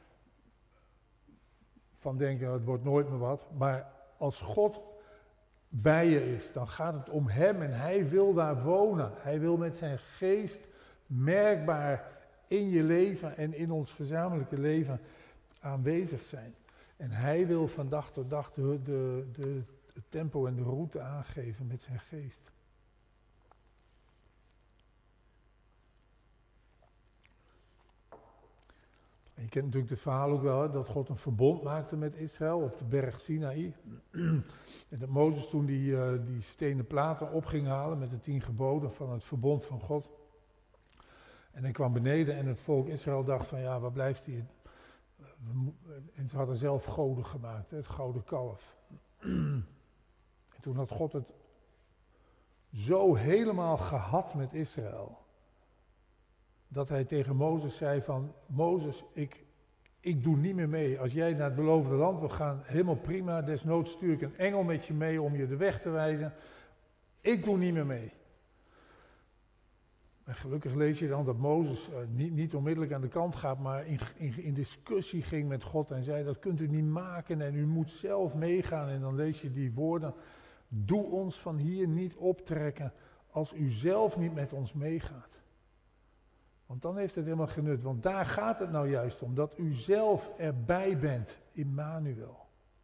van denken, het wordt nooit meer wat. Maar als God bij je is, dan gaat het om hem en hij wil daar wonen. Hij wil met zijn geest merkbaar in je leven en in ons gezamenlijke leven aanwezig zijn. En hij wil van dag tot dag de tempo en de route aangeven met zijn geest. En je kent natuurlijk het verhaal ook wel, hè, dat God een verbond maakte met Israël op de berg Sinaï. En dat Mozes toen die stenen platen op ging halen met de 10 geboden van het verbond van God. En hij kwam beneden en het volk Israël dacht van ja, waar blijft hij? En ze hadden zelf goden gemaakt, het gouden kalf. En toen had God het zo helemaal gehad met Israël, dat hij tegen Mozes zei van, Mozes, ik doe niet meer mee. Als jij naar het beloofde land wil gaan, helemaal prima. Desnoods stuur ik een engel met je mee om je de weg te wijzen. Ik doe niet meer mee. En gelukkig lees je dan dat Mozes niet onmiddellijk aan de kant gaat, maar in discussie ging met God en zei, dat kunt u niet maken en u moet zelf meegaan. En dan lees je die woorden, doe ons van hier niet optrekken als u zelf niet met ons meegaat. Want dan heeft het helemaal genut, want daar gaat het nou juist om, dat u zelf erbij bent, Immanuel.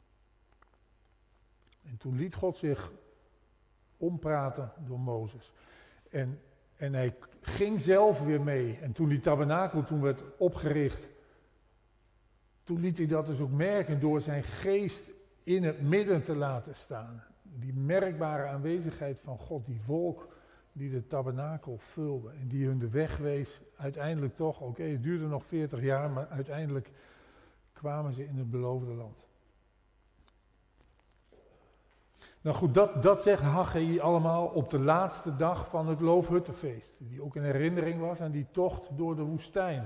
En toen liet God zich ompraten door Mozes. En hij ging zelf weer mee. En toen die tabernakel toen werd opgericht, toen liet hij dat dus ook merken door zijn geest in het midden te laten staan. Die merkbare aanwezigheid van God, die wolk die de tabernakel vulde en die hun de weg wees, uiteindelijk toch, oké, het duurde nog 40 jaar, maar uiteindelijk kwamen ze in het beloofde land. Nou goed, dat zegt Haggai allemaal op de laatste dag van het Loofhuttenfeest, die ook een herinnering was aan die tocht door de woestijn.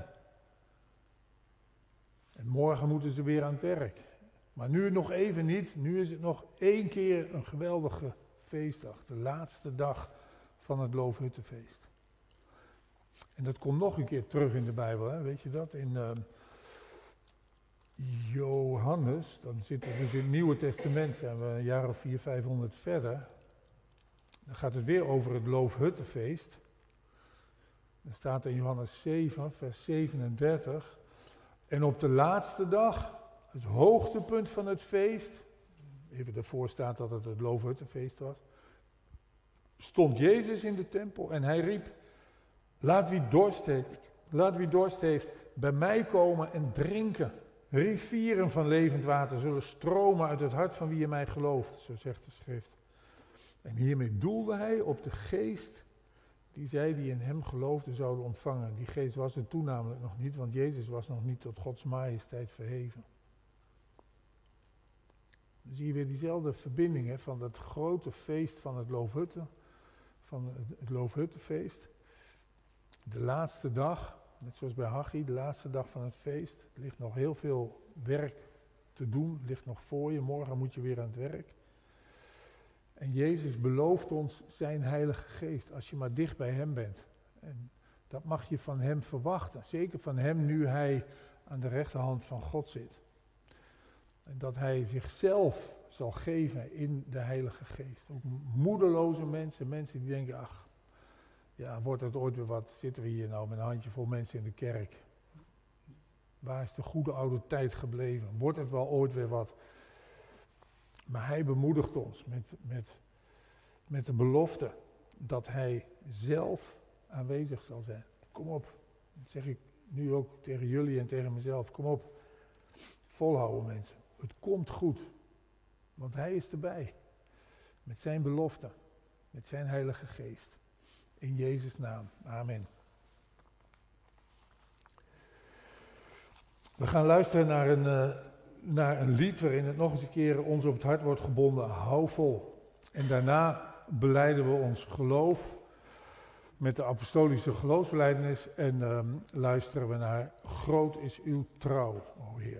En morgen moeten ze weer aan het werk. Maar nu nog even niet, nu is het nog 1 keer een geweldige feestdag, de laatste dag van het Loofhuttenfeest. En dat komt nog een keer terug in de Bijbel, hè? Weet je dat? In Johannes, dan zitten we dus in het Nieuwe Testament, zijn we een jaar of 400, 500 verder. Dan gaat het weer over het Loofhuttenfeest. Dan staat in Johannes 7, vers 37. En op de laatste dag, het hoogtepunt van het feest, even daarvoor staat dat het Loofhuttenfeest was, stond Jezus in de tempel en hij riep, laat wie dorst heeft bij mij komen en drinken. Rivieren van levend water zullen stromen uit het hart van wie in mij gelooft, zo zegt de schrift. En hiermee doelde hij op de geest die zij die in hem geloofden zouden ontvangen. Die geest was er toen namelijk nog niet, want Jezus was nog niet tot Gods majesteit verheven. Dan zie je weer diezelfde verbinding, hè, van dat grote feest van het Loofhuttenfeest. De laatste dag, net zoals bij Haggai, de laatste dag van het feest. Er ligt nog heel veel werk te doen, ligt nog voor je. Morgen moet je weer aan het werk. En Jezus belooft ons zijn Heilige Geest, als je maar dicht bij hem bent. En dat mag je van hem verwachten. Zeker van hem nu hij aan de rechterhand van God zit. En dat hij zichzelf zal geven in de Heilige Geest. Ook moedeloze mensen, mensen die denken, ach, ja, wordt het ooit weer wat, zitten we hier nou met een handjevol mensen in de kerk. Waar is de goede oude tijd gebleven? Wordt het wel ooit weer wat? Maar hij bemoedigt ons met met de belofte dat hij zelf aanwezig zal zijn. Kom op, dat zeg ik nu ook tegen jullie en tegen mezelf. Kom op, volhouden mensen. Het komt goed, want hij is erbij. Met zijn belofte, met zijn Heilige Geest. In Jezus' naam, amen. We gaan luisteren naar een lied waarin het nog eens een keer ons op het hart wordt gebonden. Hou vol. En daarna belijden we ons geloof met de apostolische geloofsbelijdenis en luisteren we naar Groot is uw trouw, o Heer.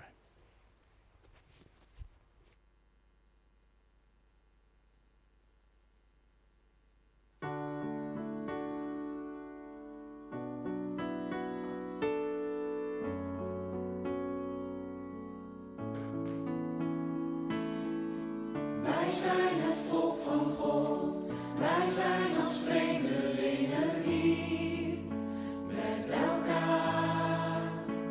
Wij zijn het volk van God, wij zijn als vreemdelingen hier met elkaar.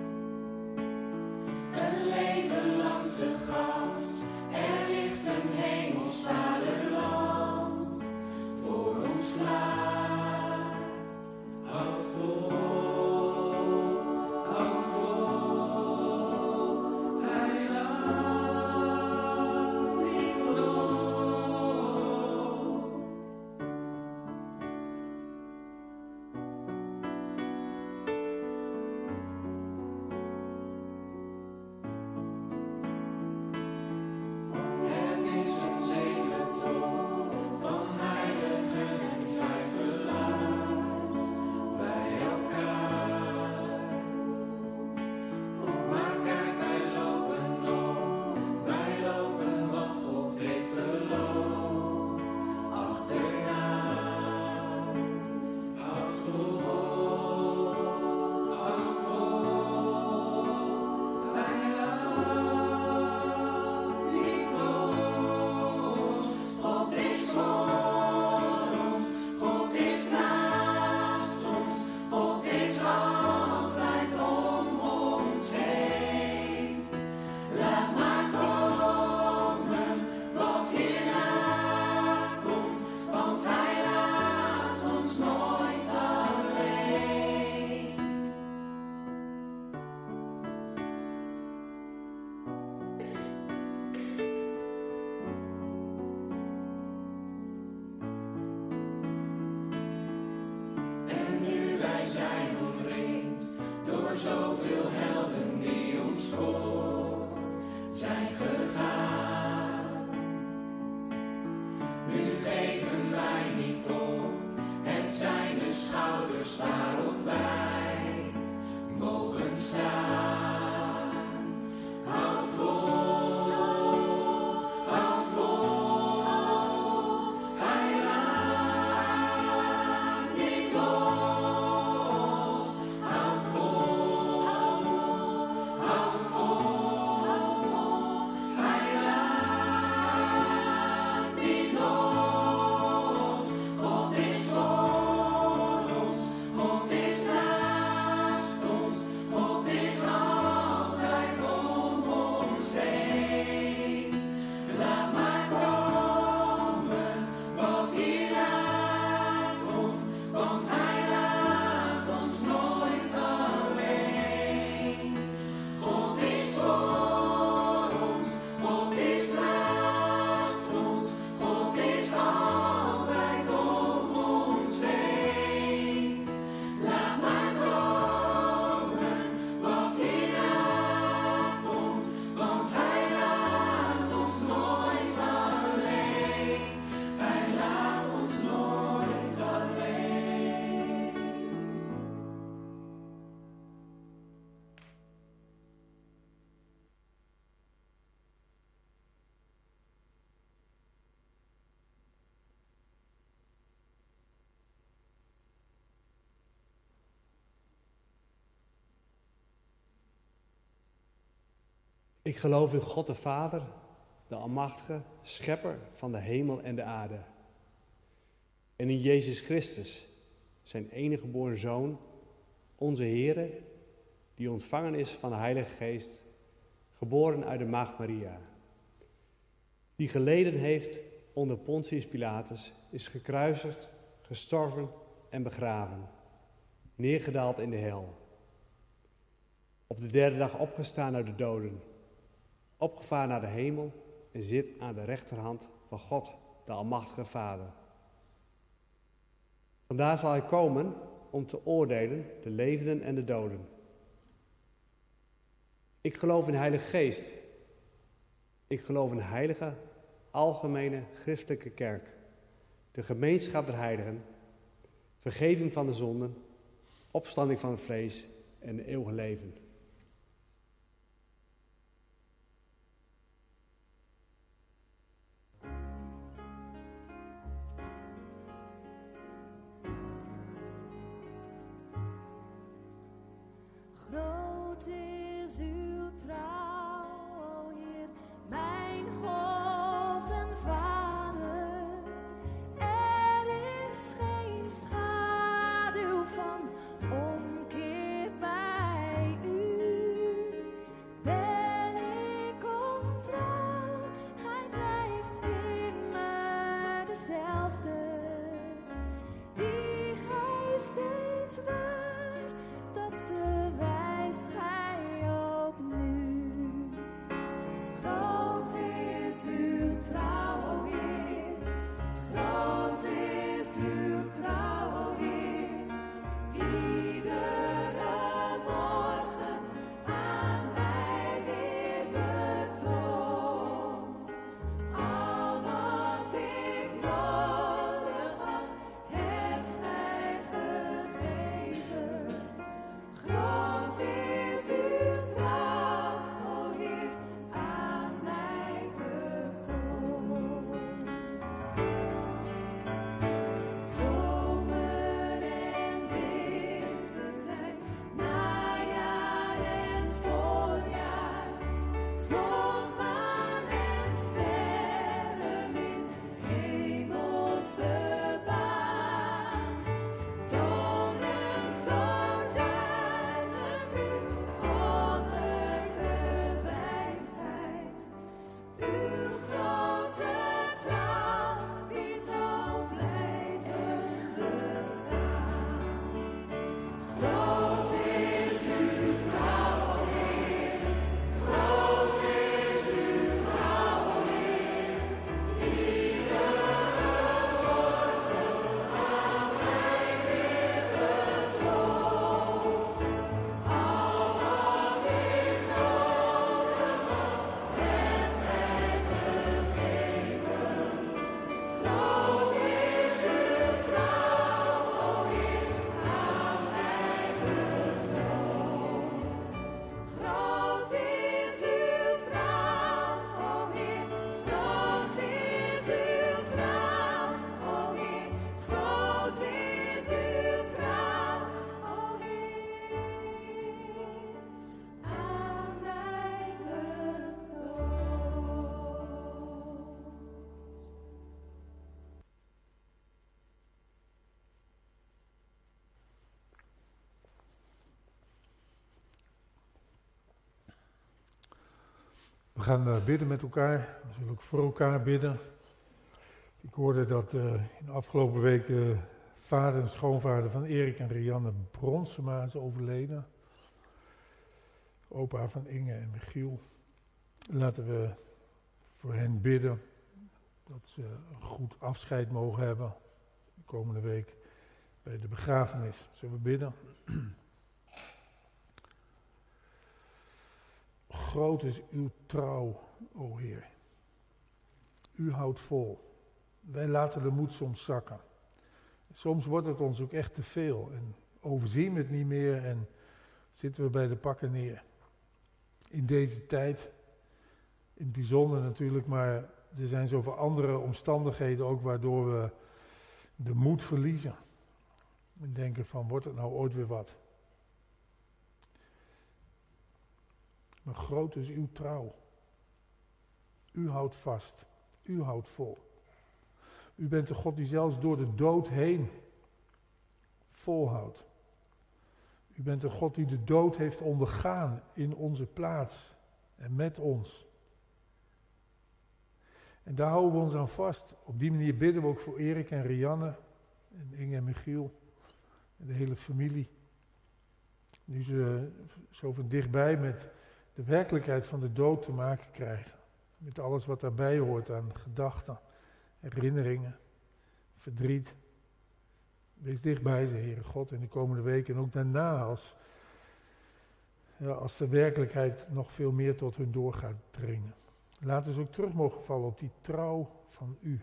Een leven lang te gast, er ligt een hemels vaderland voor ons klaar. Houd vol, houd vol, hij laat niet los. Het is een zegentocht van heiligen en twijfelaars bij elkaar. Maar kijk, wij lopen nog, wij lopen wat God heeft beloofd, achterna. Houd vol, hij laat niet los. God is voor ons, God is naast ons, God is altijd om ons heen. Laat maar komen wat hierna komt, want hij laat ons nooit alleen. En nu wij zijn omringd door zoveel helden die ons voor zijn gegaan. Nu geven wij niet op, het zijn de schouders waarop wij mogen staan. Houd vol, hij laat niet los. Houd vol, hij laat niet los. God is voor ons, God is naast ons, God is altijd om ons heen. Laat maar komen wat hierna komt, want hij laat ons nooit alleen. God is voor ons, God is naast ons, God is altijd om ons heen. Laat maar komen wat hierna komt, want hij laat ons nooit alleen. Hij laat ons nooit alleen. Ik geloof in God de Vader, de Almachtige, Schepper van de hemel en de aarde. En in Jezus Christus, zijn enige geboren Zoon, onze Heere, die ontvangen is van de Heilige Geest, geboren uit de Maagd Maria. Die geleden heeft onder Pontius Pilatus, is gekruisigd, gestorven en begraven, neergedaald in de hel. Op de derde dag opgestaan uit de doden, opgevaren naar de hemel en zit aan de rechterhand van God, de Almachtige Vader. Vandaar zal hij komen om te oordelen de levenden en de doden. Ik geloof in de Heilige Geest. Ik geloof in de heilige, algemene, christelijke kerk, de gemeenschap der heiligen, vergeving van de zonden, opstanding van het vlees en het eeuwige leven. Groot is uw trouw, Heer, mijn God en Vader. Er is geen schaduw van omkeer bij u. Ben ik ontrouw, gij blijft immer dezelfde, die gij steeds waart, dat bewijst gij ook nu. Groot is uw trouw, o Heer. Groot is uw trouw, o Heer. Iedere morgen aan mij weer betoond. Al wat ik nodig had, hebt gij gegeven. Groot is uw trouw, o Heer, aan mij betoond. Zomer en wintertijd, najaar en voorjaar, zon, maan en sterren in hemelse baan, tonen zo duidelijk uw goddelijke wijsheid, uw grote trouw die zal blijven bestaan. Groot is uw trouw, o Heer. Groot is uw trouw, o Heer. Iedere morgen aan mij weer betoond. Al wat ik nodig had, hebt gij gegeven. Groot is uw trouw, o Heer, aan mij betoond. Groot is uw trouw, o Heer. Groot is uw trouw, o Heer. Groot is uw trouw, o Heer, aan mij betoond. We gaan bidden met elkaar. We zullen ook voor elkaar bidden. Ik hoorde dat in de afgelopen week de vader en schoonvader van Erik en Rianne Bronsema is overleden. Opa van Inge en Michiel. Laten we voor hen bidden dat ze een goed afscheid mogen hebben de komende week bij de begrafenis. Zullen we bidden? Groot is uw trouw, o Heer. U houdt vol. Wij laten de moed soms zakken. Soms wordt het ons ook echt te veel en overzien we het niet meer en zitten we bij de pakken neer. In deze tijd, in het bijzonder natuurlijk, maar er zijn zoveel andere omstandigheden ook waardoor we de moed verliezen. En denken van, wordt het nou ooit weer wat? Maar groot is uw trouw. U houdt vast. U houdt vol. U bent de God die zelfs door de dood heen volhoudt. U bent de God die de dood heeft ondergaan in onze plaats en met ons. En daar houden we ons aan vast. Op die manier bidden we ook voor Erik en Rianne en Inge en Michiel en de hele familie. Nu ze zo van dichtbij met de werkelijkheid van de dood te maken krijgen. Met alles wat daarbij hoort aan gedachten, herinneringen, verdriet. Wees dichtbij ze, Heere God, in de komende weken en ook daarna als de werkelijkheid nog veel meer tot hun door gaat dringen. Laten ze ook terug mogen vallen op die trouw van u.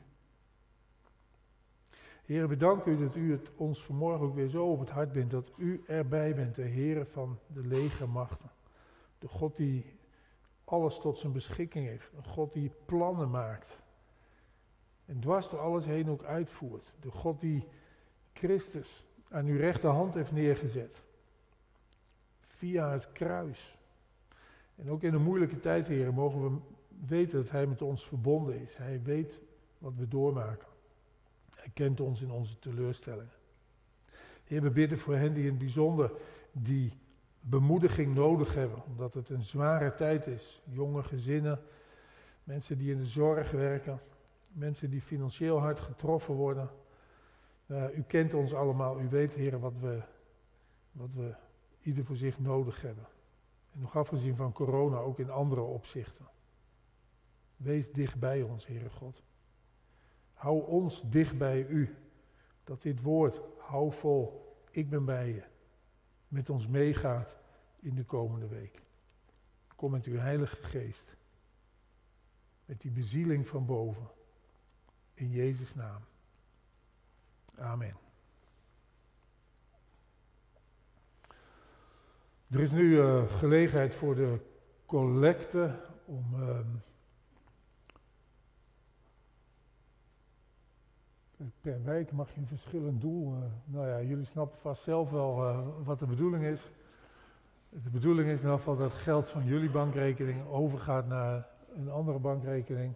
Heer, we danken u dat u het ons vanmorgen ook weer zo op het hart bindt, dat u erbij bent, de Heer van de legermachten. De God die alles tot zijn beschikking heeft. Een God die plannen maakt. En dwars door alles heen ook uitvoert. De God die Christus aan uw rechterhand heeft neergezet. Via het kruis. En ook in een moeilijke tijd, Heer, mogen we weten dat hij met ons verbonden is. Hij weet wat we doormaken. Hij kent ons in onze teleurstellingen. Heer, we bidden voor hen die in het bijzonder die bemoediging nodig hebben, omdat het een zware tijd is. Jonge gezinnen, mensen die in de zorg werken, mensen die financieel hard getroffen worden. U kent ons allemaal, u weet, Heer, wat we ieder voor zich nodig hebben. En nog afgezien van corona, ook in andere opzichten. Wees dicht bij ons, Heere God. Hou ons dicht bij u. Dat dit woord, hou vol, ik ben bij je, met ons meegaat in de komende week. Kom met uw Heilige Geest. Met die bezieling van boven. In Jezus' naam. Amen. Er is nu gelegenheid voor de collecte om per wijk mag je een verschillend doel. Jullie snappen vast zelf wel wat de bedoeling is. De bedoeling is in ieder geval dat het geld van jullie bankrekening overgaat naar een andere bankrekening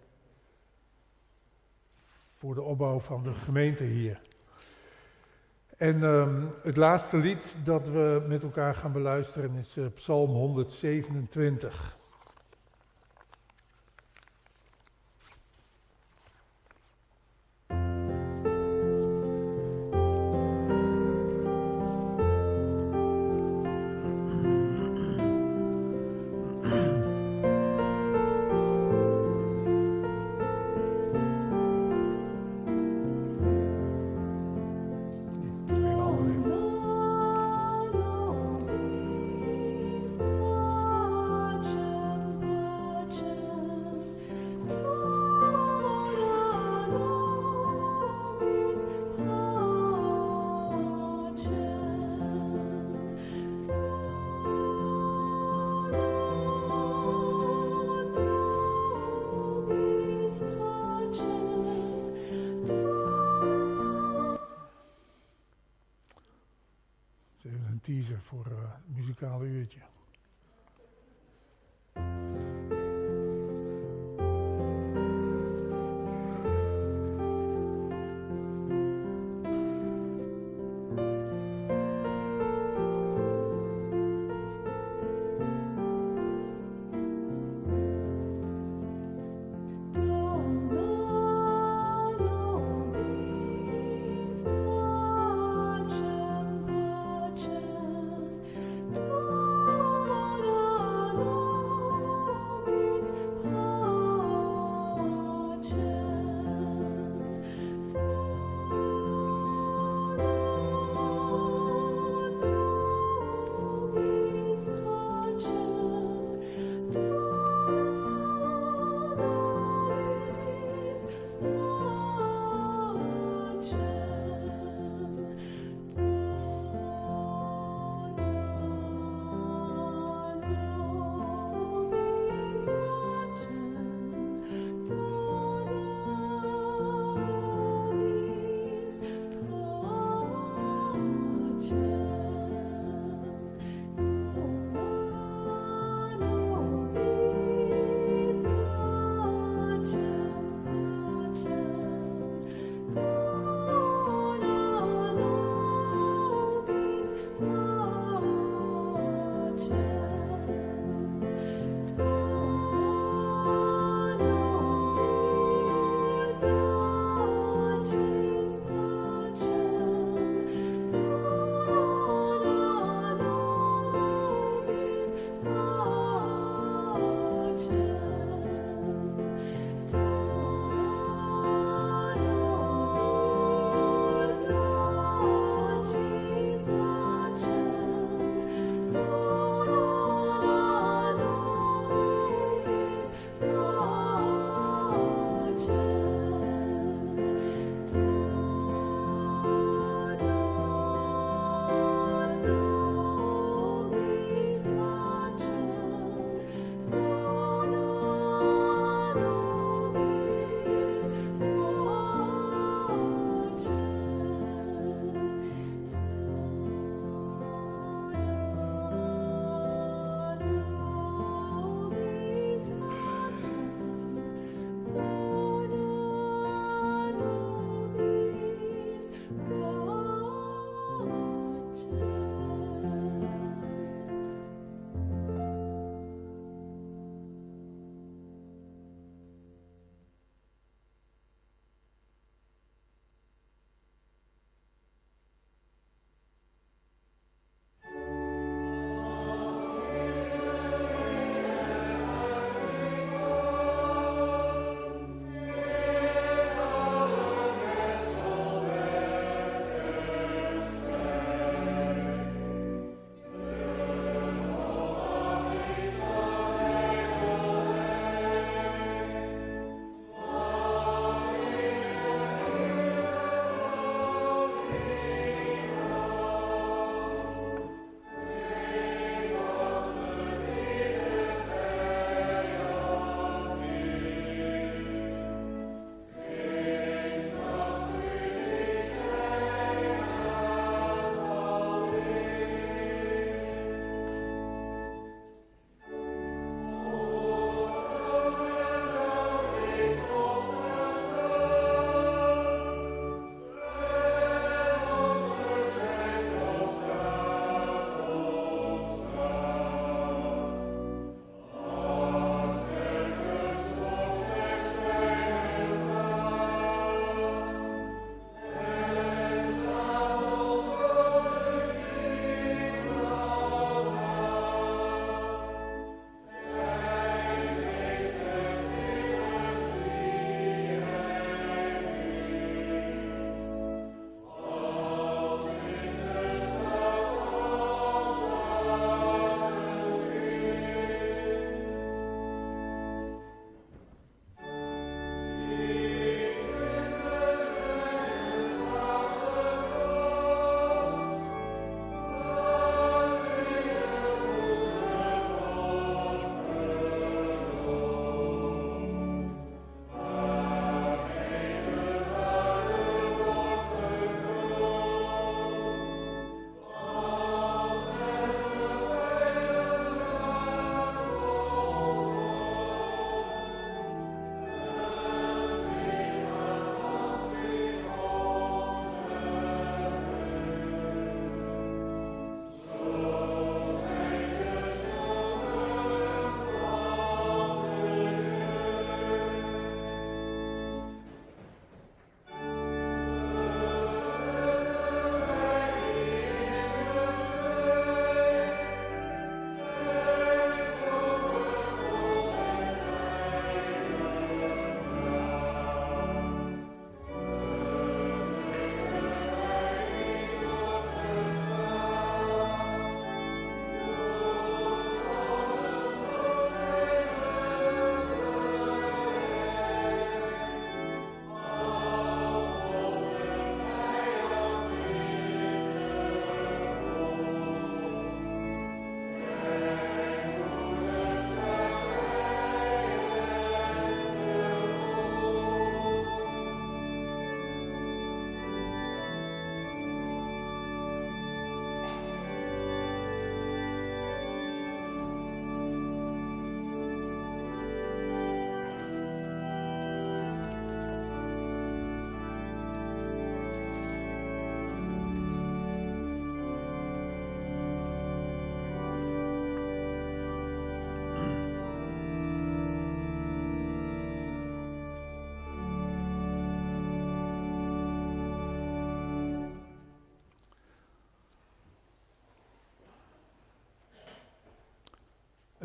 voor de opbouw van de gemeente hier. En het laatste lied dat we met elkaar gaan beluisteren is Psalm 127. Teaser voor het muzikale uurtje.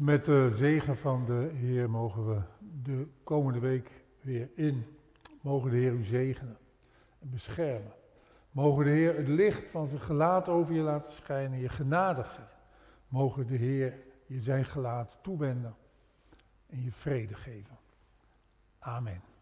En met de zegen van de Heer mogen we de komende week weer in. Mogen de Heer u zegenen en beschermen. Mogen de Heer het licht van zijn gelaat over je laten schijnen, je genadig zijn. Mogen de Heer je zijn gelaat toewenden en je vrede geven. Amen.